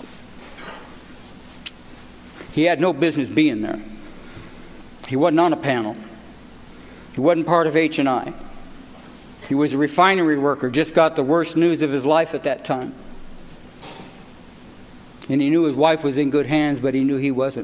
He had no business being there. He wasn't on a panel. He wasn't part of H&I. He was a refinery worker, just got the worst news of his life at that time. And he knew his wife was in good hands, but he knew he wasn't.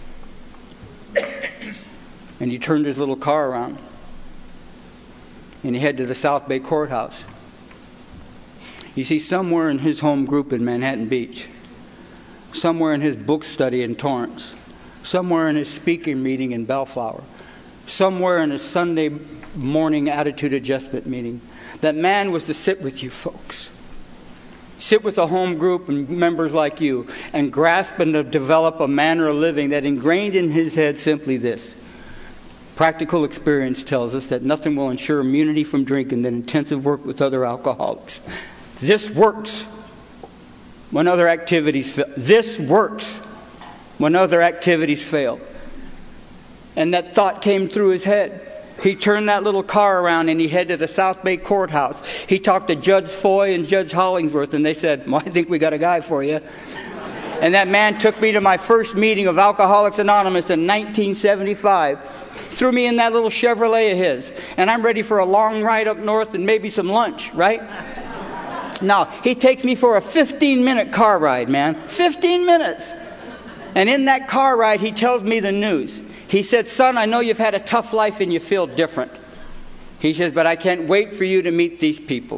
And he turned his little car around. And he headed to the South Bay Courthouse. You see, somewhere in his home group in Manhattan Beach, somewhere in his book study in Torrance, somewhere in his speaking meeting in Bellflower, somewhere in his Sunday morning attitude adjustment meeting, that man was to sit with you folks. Sit with a home group and members like you and grasp and to develop a manner of living that ingrained in his head simply this. Practical experience tells us that nothing will ensure immunity from drinking than intensive work with other alcoholics. This works when other activities fail. This works when other activities fail. And that thought came through his head. He turned that little car around and he headed to the South Bay Courthouse. He talked to Judge Foy and Judge Hollingsworth, and they said, "Well, I think we got a guy for you." And that man took me to my first meeting of Alcoholics Anonymous in 1975. Threw me in that little Chevrolet of his. And I'm ready for a long ride up north and maybe some lunch, right? Now, he takes me for a 15-minute car ride, man. 15 minutes. And in that car ride, he tells me the news. He said, "Son, I know you've had a tough life and you feel different." He says, "But I can't wait for you to meet these people.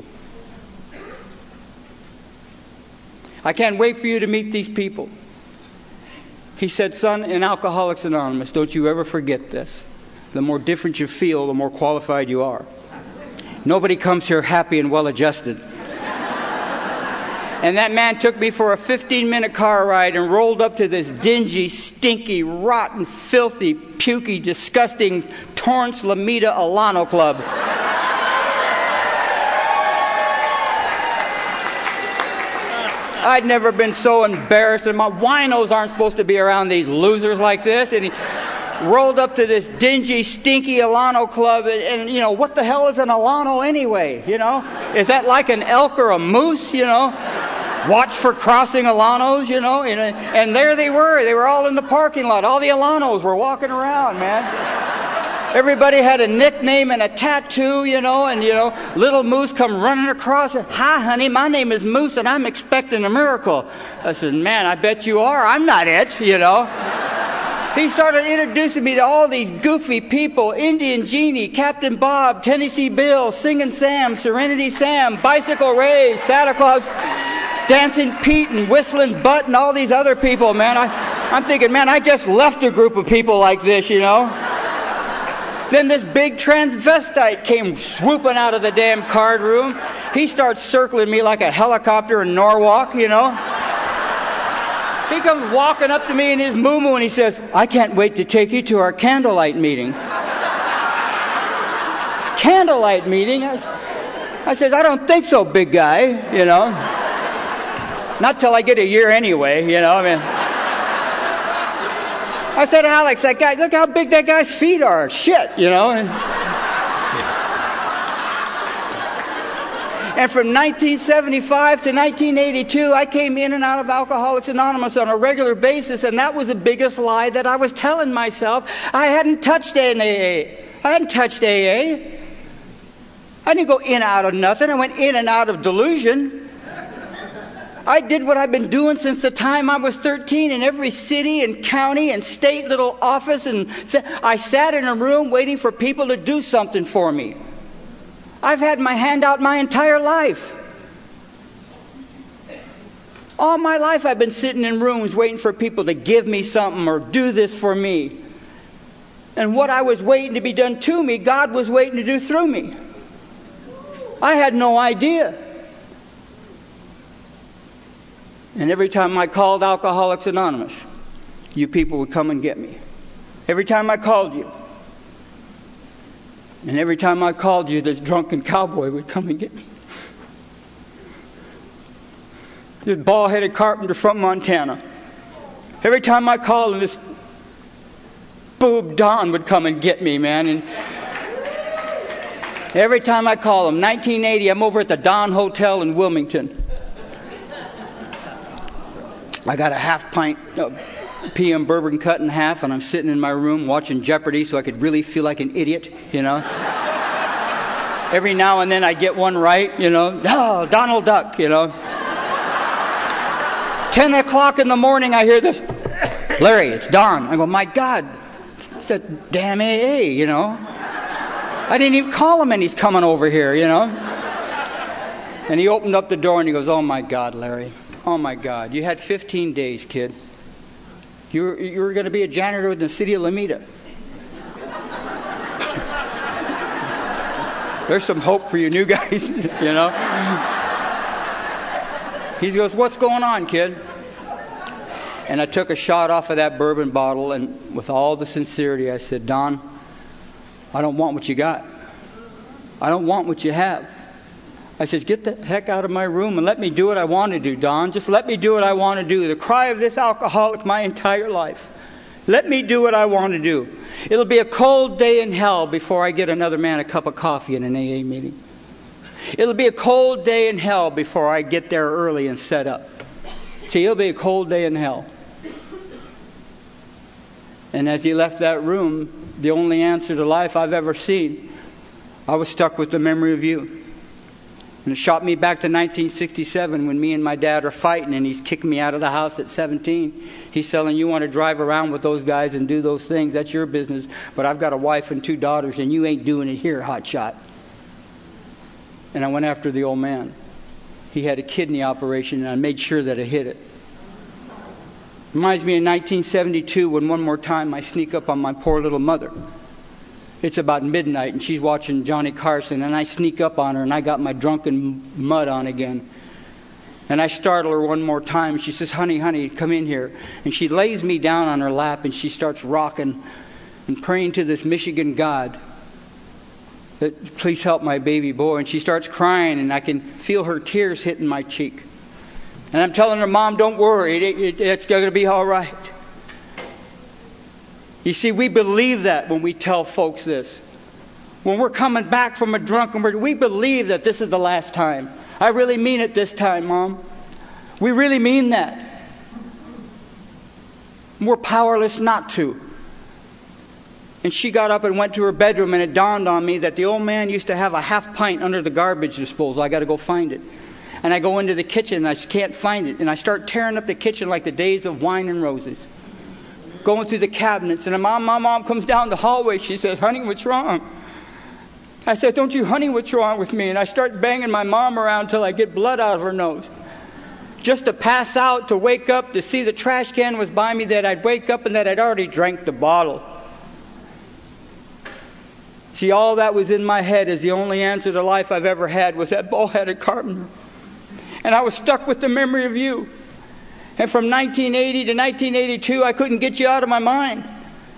I can't wait for you to meet these people." He said, "Son, in Alcoholics Anonymous, don't you ever forget this. The more different you feel, the more qualified you are. Nobody comes here happy and well-adjusted." And that man took me for a 15-minute car ride and rolled up to this dingy, stinky, rotten, filthy, pukey, disgusting Torrance Lameda Alano Club. I'd never been so embarrassed, and my winos aren't supposed to be around these losers like this. And he rolled up to this dingy, stinky Alano Club, and you know, what the hell is an Alano anyway, you know? Is that like an elk or a moose, you know? Watch for crossing Alanos, you know? And there they were all in the parking lot. All the Alanos were walking around, man. Everybody had a nickname and a tattoo, you know, and, you know, little Moose come running across. "Hi, honey, my name is Moose, and I'm expecting a miracle." I said, "Man, I bet you are. I'm not it, you know." He started introducing me to all these goofy people: Indian Genie, Captain Bob, Tennessee Bill, Singing Sam, Serenity Sam, Bicycle Ray, Santa Claus. Dancing Pete and Whistling Butt and all these other people, man. I'm thinking, man, I just left a group of people like this, you know. Then this big transvestite came swooping out of the damn card room. He starts circling me like a helicopter in Norwalk, you know. He comes walking up to me in his muumuu and he says, I can't wait to take you to our candlelight meeting. Candlelight meeting? I says, I don't think so, big guy, you know. Not till I get a year anyway, you know. I mean, I said, Alex, that guy, look how big that guy's feet are. Shit, you know. And from 1975 to 1982, I came in and out of Alcoholics Anonymous on a regular basis, and that was the biggest lie that I was telling myself. I hadn't touched AA. I hadn't touched AA. I didn't go in and out of nothing. I went in and out of delusion. I did what I've been doing since the time I was 13 in every city and county and state little office. And I sat in a room waiting for people to do something for me. I've had my hand out my entire life. All my life I've been sitting in rooms waiting for people to give me something or do this for me. And what I was waiting to be done to me, God was waiting to do through me. I had no idea. And every time I called Alcoholics Anonymous, you people would come and get me. Every time I called you. And every time I called you, this drunken cowboy would come and get me. This bald-headed carpenter from Montana. Every time I called him, this boob Don would come and get me, man. And every time I call him, 1980, I'm over at the Don Hotel in Wilmington. I got a half pint of PM bourbon cut in half, and I'm sitting in my room watching Jeopardy so I could really feel like an idiot, you know. Every now and then I get one right, you know. Oh, Donald Duck, you know. 10 o'clock in the morning I hear this, Larry, it's Don. I go, my God, it's that damn AA, you know. I didn't even call him and he's coming over here, you know. And he opened up the door and he goes, oh my God, Larry. Oh my God, you had 15 days, kid. You were going to be a janitor in the city of Lomita. There's some hope for you new guys, you know. He goes, what's going on, kid? And I took a shot off of that bourbon bottle, and with all the sincerity, I said, Don, I don't want what you got. I don't want what you have. I said, get the heck out of my room and let me do what I want to do, Don. Just let me do what I want to do. The cry of this alcoholic my entire life. Let me do what I want to do. It'll be a cold day in hell before I get another man a cup of coffee in an AA meeting. It'll be a cold day in hell before I get there early and set up. See, it'll be a cold day in hell. And as he left that room, the only answer to life I've ever seen, I was stuck with the memory of you. And it shot me back to 1967 when me and my dad are fighting and he's kicking me out of the house at 17. He's telling, you want to drive around with those guys and do those things, that's your business. But I've got a wife and 2 daughters and you ain't doing it here, hotshot. And I went after the old man. He had a kidney operation and I made sure that it hit it. Reminds me of 1972 when one more time I sneak up on my poor little mother. It's about midnight and she's watching Johnny Carson and I sneak up on her and I got my drunken mud on again. And I startle her one more time. She says, honey, come in here. And she lays me down on her lap and she starts rocking and praying to this Michigan God that please help my baby boy. And she starts crying and I can feel her tears hitting my cheek. And I'm telling her, Mom, don't worry, it's going to be all right. You see, we believe that when we tell folks this. When we're coming back from a drunken, we believe that this is the last time. I really mean it this time, Mom. We really mean that. We're powerless not to. And she got up and went to her bedroom, and it dawned on me that the old man used to have a half pint under the garbage disposal. I got to go find it. And I go into the kitchen, and I can't find it. And I start tearing up the kitchen like the days of wine and roses. Going through the cabinets, and my mom comes down the hallway. She says, honey, what's wrong? I said, don't you, honey, what's wrong with me? And I start banging my mom around till I get blood out of her nose. just to pass out, to wake up, to see the trash can was by me, that I'd wake up and that I'd already drank the bottle. See, all that was in my head is the only answer to life I've ever had was that bullheaded carpenter. And I was stuck with the memory of you. And from 1980 to 1982, I couldn't get you out of my mind.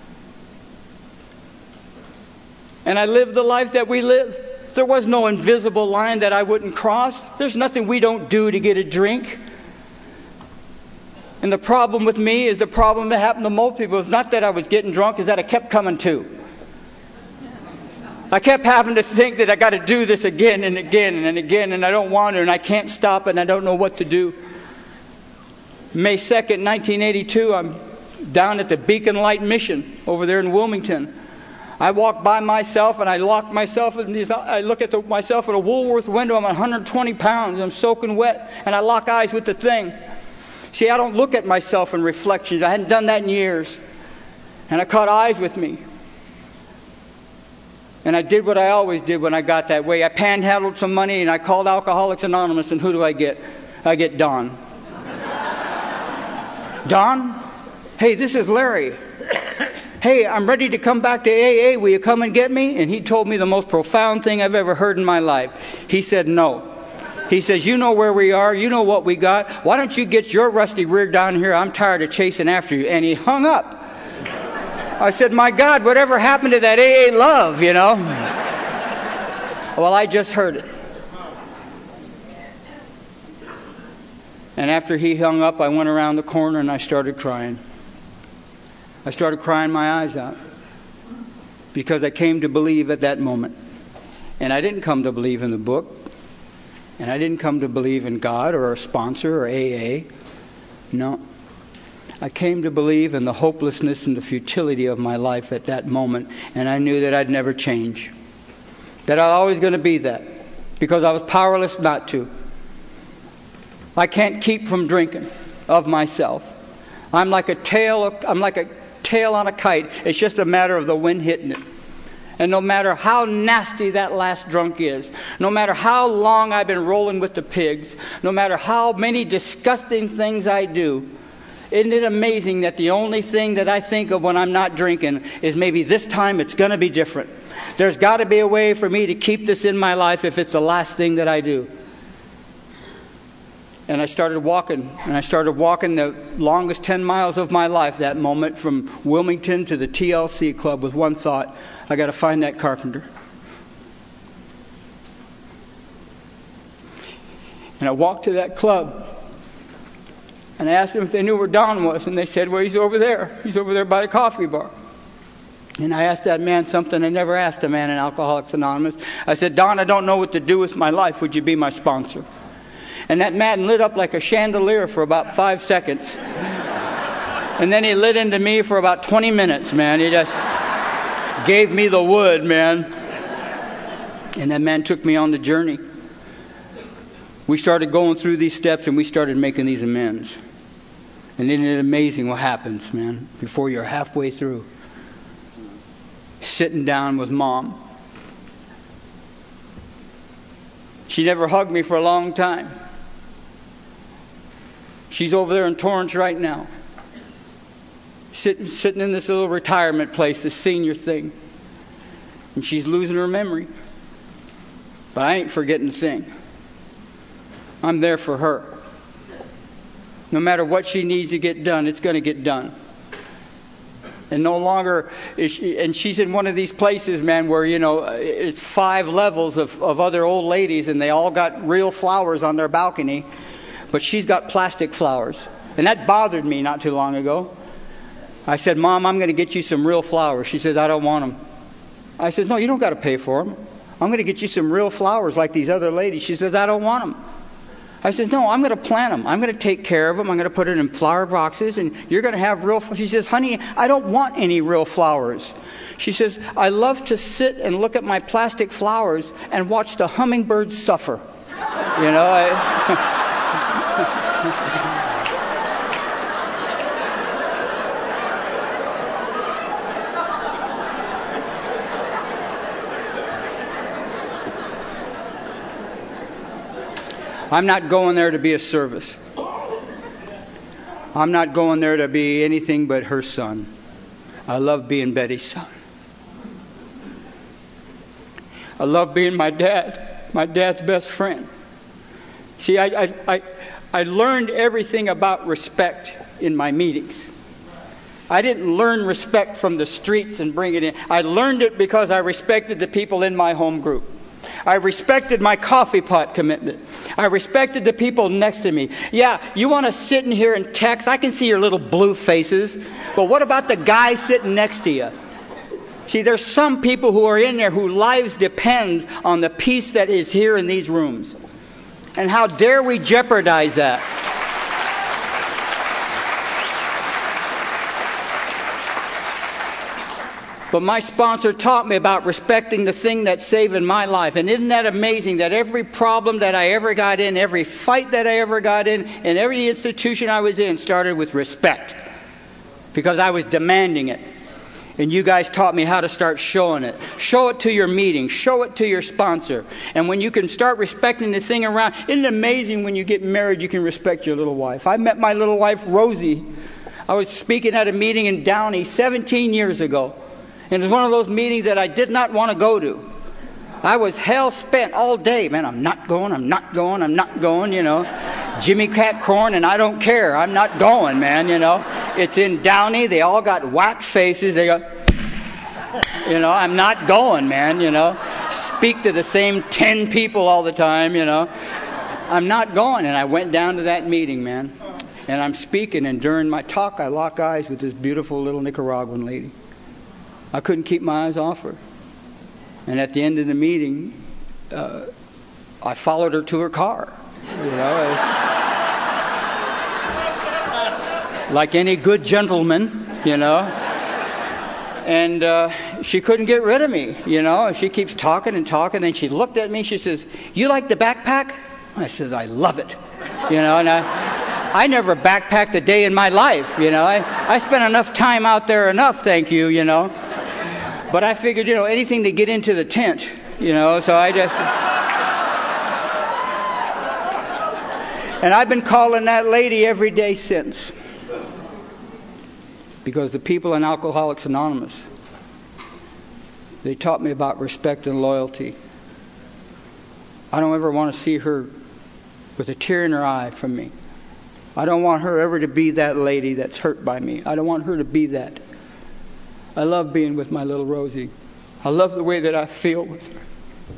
And I lived the life that we live. There was no invisible line that I wouldn't cross. There's nothing we don't do to get a drink. And the problem with me is the problem that happened to most people. It's not that I was getting drunk, it's that I kept coming to. I kept having to think that I got to do this again and again and again, and I don't want to, and I can't stop it, and I don't know what to do. May 2nd, 1982, I'm down at the Beacon Light Mission over there in Wilmington. I walk by myself and I lock myself in these. I look at myself in a Woolworth window. I'm 120 pounds. I'm soaking wet, and I lock eyes with the thing. See, I don't look at myself in reflections. I hadn't done that in years, and I caught eyes with me. And I did what I always did when I got that way. I panhandled some money, and I called Alcoholics Anonymous. And who do I get? I get Don. Don, hey, this is Larry. Hey, I'm ready to come back to AA. Will you come and get me? And he told me the most profound thing I've ever heard in my life. He said, no. He says, you know where we are. You know what we got. Why don't you get your rusty rear down here? I'm tired of chasing after you. And he hung up. I said, my God, whatever happened to that AA love, you know? Well, I just heard it. And after he hung up, I went around the corner and I started crying. I started crying my eyes out because I came to believe at that moment. And I didn't come to believe in the book. And I didn't come to believe in God or a sponsor or AA. No. I came to believe in the hopelessness and the futility of my life at that moment. And I knew that I'd never change. That I was always going to be that. Because I was powerless not to. I can't keep from drinking of myself. I'm like a tail on a kite. It's just a matter of the wind hitting it. And no matter how nasty that last drunk is, no matter how long I've been rolling with the pigs, no matter how many disgusting things I do, isn't it amazing that the only thing that I think of when I'm not drinking is maybe this time it's going to be different. There's got to be a way for me to keep this in my life if it's the last thing that I do. And I started walking the longest 10 miles of my life that moment, from Wilmington to the TLC Club, with one thought: I got to find that carpenter. And I walked to that club, and I asked them if they knew where Don was, and they said, well, he's over there. He's over there by the coffee bar. And I asked that man something I never asked a man in Alcoholics Anonymous. I said, Don, I don't know what to do with my life. Would you be my sponsor? And that man lit up like a chandelier for about 5 seconds. And then he lit into me for about 20 minutes, man. He just gave me the wood, man. And that man took me on the journey. We started going through these steps, and we started making these amends. And isn't it amazing what happens, man, before you're halfway through? Sitting down with Mom. She never hugged me for a long time. She's over there in Torrance right now. Sitting in this little retirement place, this senior thing. And she's losing her memory. But I ain't forgetting a thing. I'm there for her. No matter what she needs to get done, it's going to get done. And no longer is she, and she's in one of these places, man, where, you know, it's 5 levels of other old ladies, and they all got real flowers on their balcony, but she's got plastic flowers. And that bothered me not too long ago. I said, Mom, I'm going to get you some real flowers. She says, I don't want them. I said, no, you don't got to pay for them. I'm going to get you some real flowers like these other ladies. She says, I don't want them. I said, no, I'm going to plant them. I'm going to take care of them. I'm going to put it in flower boxes, and you're going to have real flowers. She says, honey, I don't want any real flowers. She says, I love to sit and look at my plastic flowers and watch the hummingbirds suffer. You know, I'm not going there to be a service. I'm not going there to be anything but her son. I love being Betty's son. I love being my dad's best friend. See, I learned everything about respect in my meetings. I didn't learn respect from the streets and bring it in. I learned it because I respected the people in my home group. I respected my coffee pot commitment. I respected the people next to me. Yeah, you want to sit in here and text? I can see your little blue faces. But what about the guy sitting next to you? See, there's some people who are in there whose lives depend on the peace that is here in these rooms. And how dare we jeopardize that? But my sponsor taught me about respecting the thing that's saving my life. And isn't that amazing that every problem that I ever got in, every fight that I ever got in, and every institution I was in started with respect. Because I was demanding it. And you guys taught me how to start showing it. Show it to your meeting. Show it to your sponsor. And when you can start respecting the thing around, isn't it amazing when you get married you can respect your little wife? I met my little wife, Rosie. I was speaking at a meeting in Downey 17 years ago. And it was one of those meetings that I did not want to go to. I was hell-spent all day. Man, I'm not going, you know. Jimmy Cat Corn, and I don't care. I'm not going, man, you know. It's in Downey. They all got wax faces. They go, you know, I'm not going, man, you know. Speak to the same 10 people all the time, you know. I'm not going. And I went down to that meeting, man. And I'm speaking, and during my talk, I lock eyes with this beautiful little Nicaraguan lady. I couldn't keep my eyes off her. And at the end of the meeting, I followed her to her car. You know, like any good gentleman, you know. And she couldn't get rid of me, you know. She keeps talking and talking, and she looked at me. She says, "You like the backpack?" I says, "I love it." You know, and I never backpacked a day in my life, you know. I spent enough time out there enough, thank you, you know. But I figured, you know, anything to get into the tent, you know, so I just... And I've been calling that lady every day since. Because the people in Alcoholics Anonymous, they taught me about respect and loyalty. I don't ever want to see her with a tear in her eye from me. I don't want her ever to be that lady that's hurt by me. I don't want her to be that. I love being with my little Rosie. I love the way that I feel with her.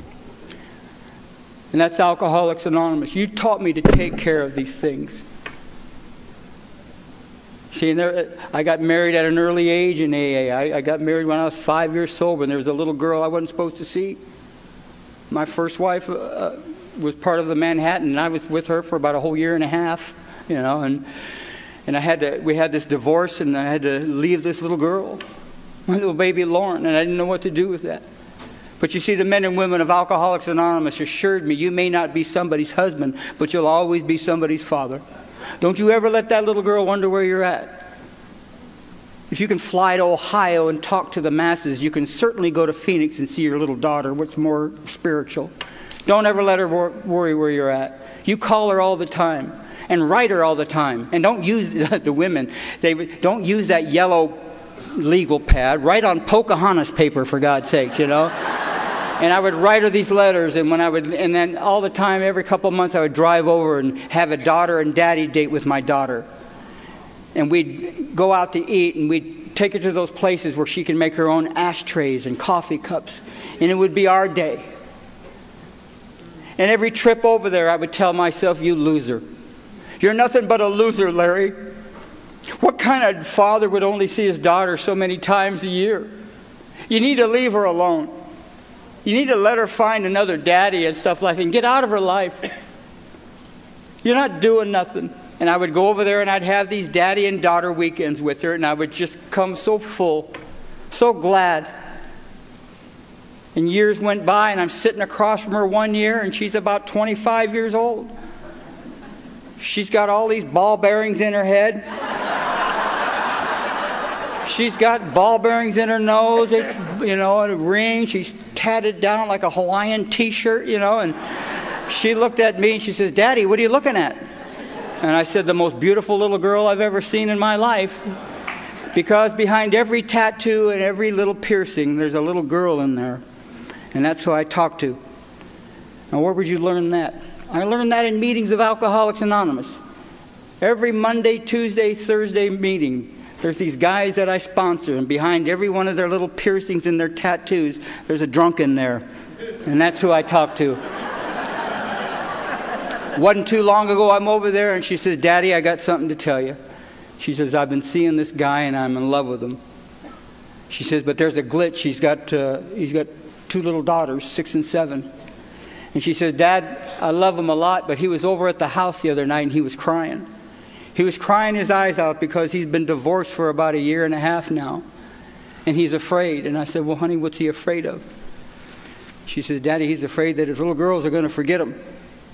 And that's Alcoholics Anonymous. You taught me to take care of these things. See, and I got married at an early age in AA. I got married when I was 5 years sober, and there was a little girl I wasn't supposed to see. My first wife was part of the Manhattan, and I was with her for about a whole year and a half, you know, and we had this divorce, and I had to leave this little girl. My little baby Lauren, and I didn't know what to do with that. But you see, the men and women of Alcoholics Anonymous assured me, you may not be somebody's husband, but you'll always be somebody's father. Don't you ever let that little girl wonder where you're at. If you can fly to Ohio and talk to the masses, you can certainly go to Phoenix and see your little daughter. What's more spiritual? Don't ever let her worry where you're at. You call her all the time and write her all the time. And don't use the women. Don't use that yellow legal pad. Write on Pocahontas paper, for God's sakes, you know. And I would write her these letters, and and then all the time, every couple of months, I would drive over and have a daughter and daddy date with my daughter. And we'd go out to eat, and we'd take her to those places where she can make her own ashtrays and coffee cups. And it would be our day. And every trip over there, I would tell myself, you loser. You're nothing but a loser, Larry. What kind of father would only see his daughter so many times a year? You need to leave her alone. You need to let her find another daddy and stuff like that and get out of her life. You're not doing nothing. And I would go over there and I'd have these daddy and daughter weekends with her, and I would just come so full, so glad. And years went by, and I'm sitting across from her one year, and she's about 25 years old. She's got all these ball bearings in her head. She's got ball bearings in her nose, you know, and a ring. She's tatted down like a Hawaiian T-shirt, you know. And she looked at me and she says, "Daddy, what are you looking at?" And I said, the most beautiful little girl I've ever seen in my life. Because behind every tattoo and every little piercing, there's a little girl in there. And that's who I talk to. Now, where would you learn that? I learned that in meetings of Alcoholics Anonymous. Every Monday, Tuesday, Thursday meeting, there's these guys that I sponsor, and behind every one of their little piercings and their tattoos, there's a drunk in there. And that's who I talk to. Wasn't too long ago, I'm over there, and she says, Daddy, I got something to tell you. She says, I've been seeing this guy, and I'm in love with him. She says, but there's a glitch. He's got 2 little daughters, 6 and 7. And she says, Dad, I love him a lot, but he was over at the house the other night, and he was crying. He was crying his eyes out because he's been divorced for about 1.5 years now. And he's afraid. And I said, well, honey, what's he afraid of? She says, Daddy, he's afraid that his little girls are going to forget him.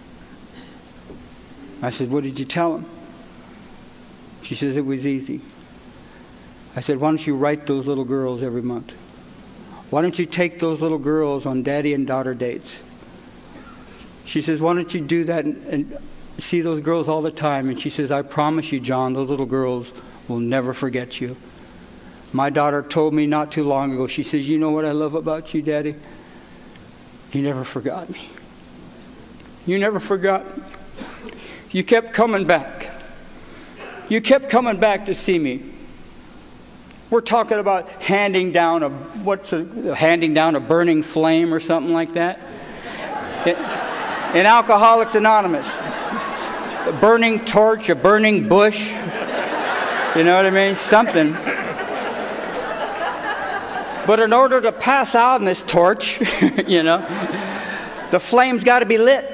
I said, what did you tell him? She says, it was easy. I said, why don't you write those little girls every month? Why don't you take those little girls on daddy and daughter dates? She says, why don't you do that and see those girls all the time? And she says, I promise you, John, those little girls will never forget you. My daughter told me not too long ago, she says, you know what I love about you, Daddy? You never forgot me. You never forgot me. You kept coming back. You kept coming back to see me. We're talking about handing down a burning flame or something like that. In Alcoholics Anonymous. A burning torch, a burning bush. You know what I mean? Something. But in order to pass out in this torch, the flame's got to be lit.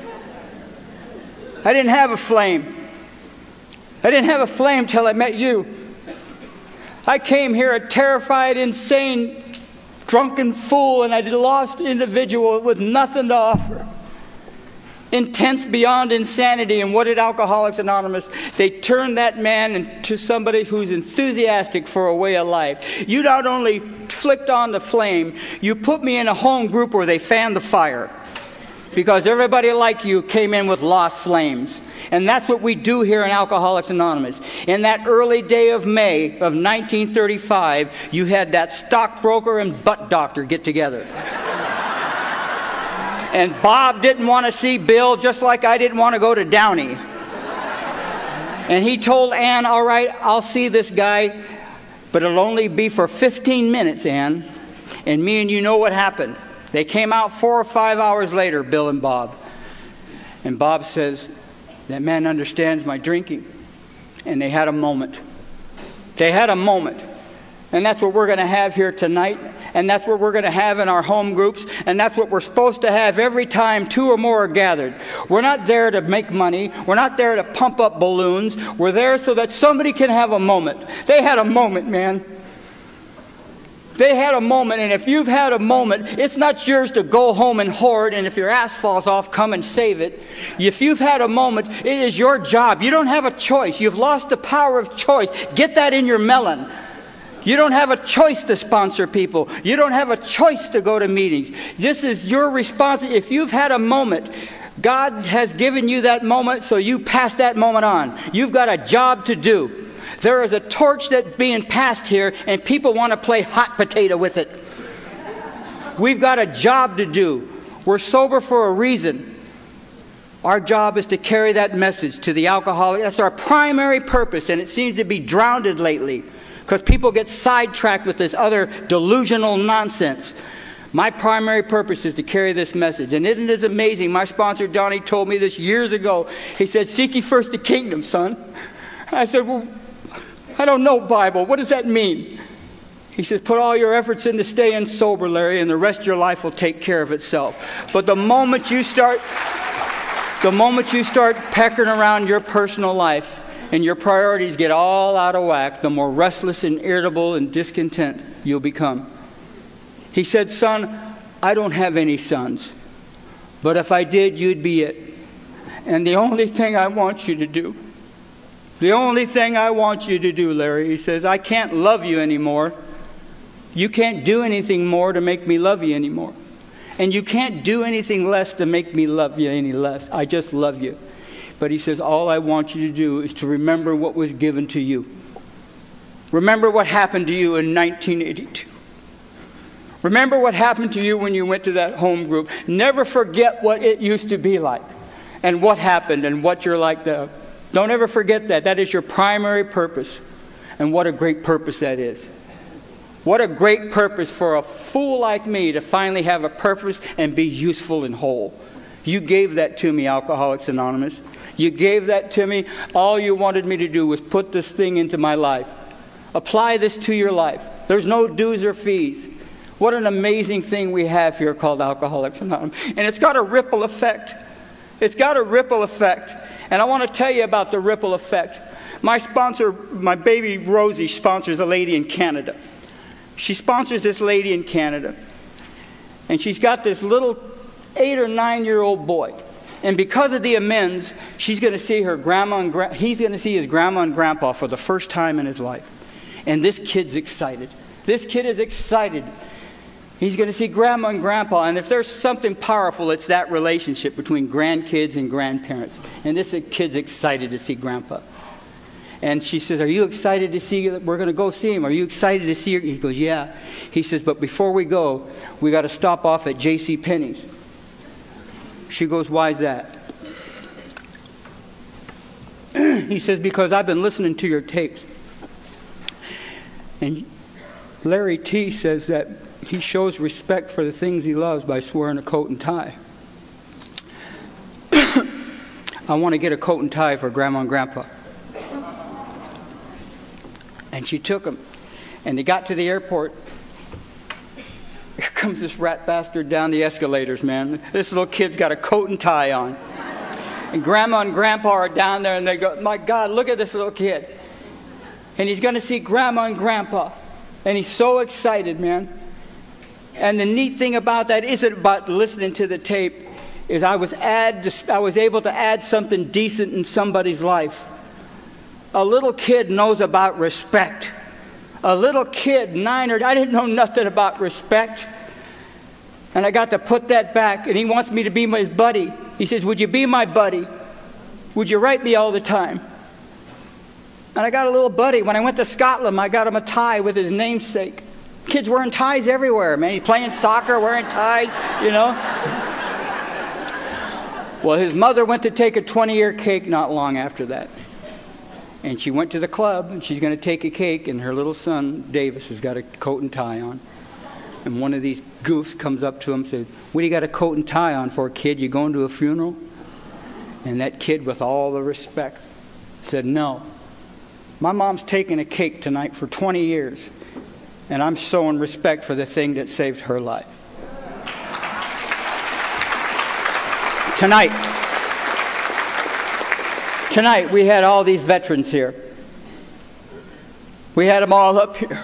I didn't have a flame. I didn't have a flame till I met you. I came here a terrified, insane, drunken fool, and a lost individual with nothing to offer. Intense beyond insanity. And what did Alcoholics Anonymous? They turned that man into somebody who's enthusiastic for a way of life. You not only flicked on the flame, you put me in a home group where they fanned the fire. Because everybody like you came in with lost flames. And that's what we do here in Alcoholics Anonymous. In that early day of May of 1935, you had that stockbroker and butt doctor get together. And Bob didn't want to see Bill, just like I didn't want to go to Downey. And he told Ann, all right, I'll see this guy, but it'll only be for 15 minutes, Ann. And me and you know what happened. They came out 4 or 5 hours later, Bill and Bob. And Bob says, that man understands my drinking. And they had a moment. They had a moment. And that's what we're going to have here tonight. And that's what we're going to have in our home groups. And that's what we're supposed to have every time 2 or more are gathered. We're not there to make money. We're not there to pump up balloons. We're there so that somebody can have a moment. They had a moment, man. They had a moment, and if you've had a moment, it's not yours to go home and hoard, and if your ass falls off, come and save it. If you've had a moment, it is your job. You don't have a choice. You've lost the power of choice. Get that in your melon. You don't have a choice to sponsor people. You don't have a choice to go to meetings. This is your responsibility. If you've had a moment, God has given you that moment, so you pass that moment on. You've got a job to do. There is a torch that's being passed here, and people want to play hot potato with it. We've got a job to do. We're sober for a reason. Our job is to carry that message to the alcoholic. That's our primary purpose, and it seems to be drowned lately because people get sidetracked with this other delusional nonsense. My primary purpose is to carry this message. And isn't it amazing? My sponsor, Donnie, told me this years ago. He said, seek ye first the kingdom, son. And I said, well, I don't know Bible. What does that mean? He says, put all your efforts into staying sober, Larry, and the rest of your life will take care of itself. But the moment you start pecking around your personal life and your priorities get all out of whack, the more restless and irritable and discontent you'll become. He said, son, I don't have any sons. But if I did, you'd be it. And the only thing I want you to do, Larry, he says, I can't love you anymore. You can't do anything more to make me love you anymore. And you can't do anything less to make me love you any less. I just love you. But he says, all I want you to do is to remember what was given to you. Remember what happened to you in 1982. Remember what happened to you when you went to that home group. Never forget what it used to be like and what happened and what you're like now. Don't ever forget that. That is your primary purpose. And what a great purpose that is. What a great purpose for a fool like me to finally have a purpose and be useful and whole. You gave that to me, Alcoholics Anonymous. You gave that to me. All you wanted me to do was put this thing into my life. Apply this to your life. There's no dues or fees. What an amazing thing we have here called Alcoholics Anonymous. And it's got a ripple effect. It's got a ripple effect. And I want to tell you about the ripple effect. My sponsor, my baby Rosie, sponsors a lady in Canada. She sponsors this lady in Canada. And she's got this little 8 or 9-year-old boy. And because of the amends, she's going to see her grandma and he's going to see his grandma and grandpa for the first time in his life. And this kid's excited. This kid is excited. He's going to see grandma and grandpa. And if there's something powerful, it's that relationship between grandkids and grandparents. And this kid's excited to see grandpa. And she says, are you excited to see, we're going to go see him. Are you excited to see her? He goes, yeah. He says, but before we go, we got to stop off at J.C. Penney's. She goes, why is that? He says, because I've been listening to your tapes. And Larry T. says that he shows respect for the things he loves by wearing a coat and tie. I want to get a coat and tie for Grandma and Grandpa. And she took him. And they got to the airport. Here comes this rat bastard down the escalators, man. This little kid's got a coat and tie on. And Grandma and Grandpa are down there, and they go, my God, look at this little kid. And he's going to see Grandma and Grandpa. And he's so excited, man. And the neat thing about that isn't about listening to the tape, is I was able to add something decent in somebody's life. A little kid knows about respect. A little kid, 9 or I didn't know nothing about respect. And I got to put that back, and he wants me to be his buddy. He says, would you be my buddy? Would you write me all the time? And I got a little buddy. When I went to Scotland, I got him a tie with his namesake. Kids wearing ties everywhere, man. He's playing soccer, wearing ties, you know. Well, his mother went to take a 20-year cake not long after that. And she went to the club, and she's going to take a cake, and her little son, Davis, has got a coat and tie on. And one of these goofs comes up to him and says, what do you got a coat and tie on for, kid? You going to a funeral? And that kid, with all the respect, said, no. My mom's taking a cake tonight for 20 years, and I'm showing respect for the thing that saved her life. Tonight, we had all these veterans here. We had them all up here.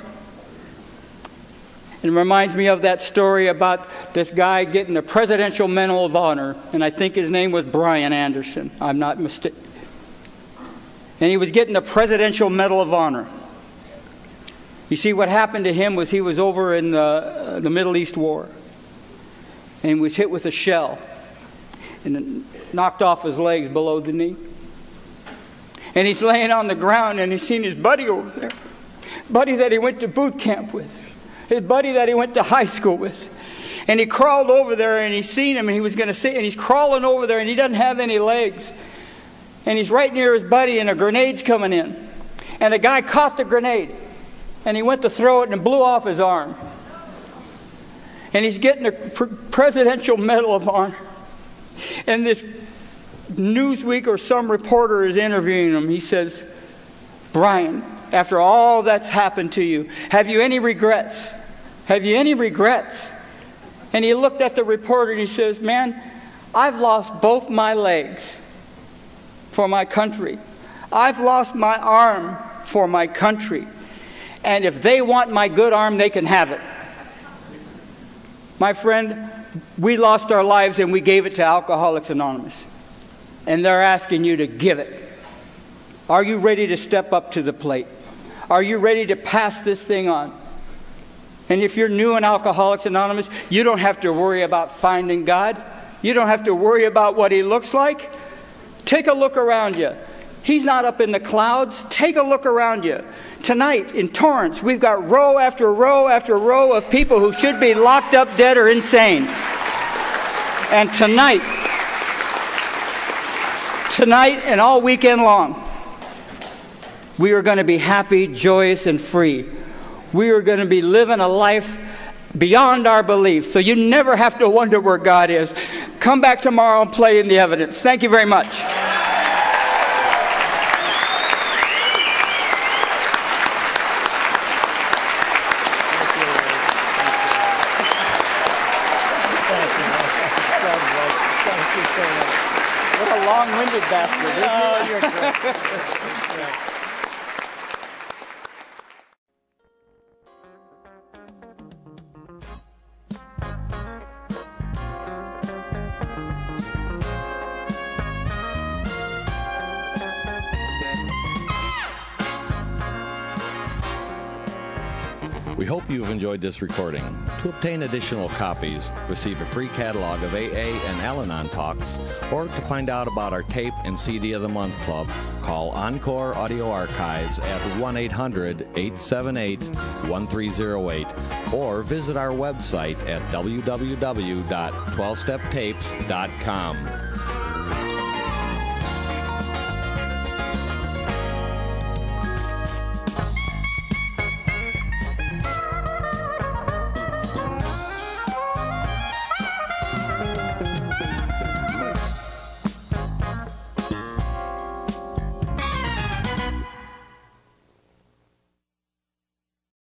It reminds me of that story about this guy getting the Presidential Medal of Honor, and I think his name was Brian Anderson. I'm not mistaken. And he was getting the Presidential Medal of Honor. You see, what happened to him was he was over in the Middle East War, and was hit with a shell, and it knocked off his legs below the knee. And he's laying on the ground, and he's seen his buddy over there, buddy that he went to boot camp with, his buddy that he went to high school with. And he crawled over there, and he's seen him, and he was going to sit, and he's crawling over there, and he doesn't have any legs. And he's right near his buddy, and a grenade's coming in. And the guy caught the grenade, and he went to throw it, and it blew off his arm. And he's getting a Presidential Medal of Honor. And this Newsweek or some reporter is interviewing him. He says, Brian, after all that's happened to you, have you any regrets? Have you any regrets? And he looked at the reporter and he says, man, I've lost both my legs for my country. I've lost my arm for my country. And if they want my good arm, they can have it. My friend, we lost our lives and we gave it to Alcoholics Anonymous. And they're asking you to give it. Are you ready to step up to the plate? Are you ready to pass this thing on? And if you're new in Alcoholics Anonymous, you don't have to worry about finding God. You don't have to worry about what He looks like. Take a look around you. He's not up in the clouds. Take a look around you. Tonight in Torrance, we've got row after row after row of people who should be locked up, dead, or insane. And tonight and all weekend long, we are going to be happy, joyous, and free. We are going to be living a life beyond our beliefs. So you never have to wonder where God is. Come back tomorrow and play in the evidence. Thank you very much. What a long-winded bastard, isn't it? Oh, you're great. We hope you've enjoyed this recording. To obtain additional copies, receive a free catalog of AA and Al-Anon talks, or to find out about our Tape and CD of the Month Club, call Encore Audio Archives at 1-800-878-1308 or visit our website at www.12steptapes.com.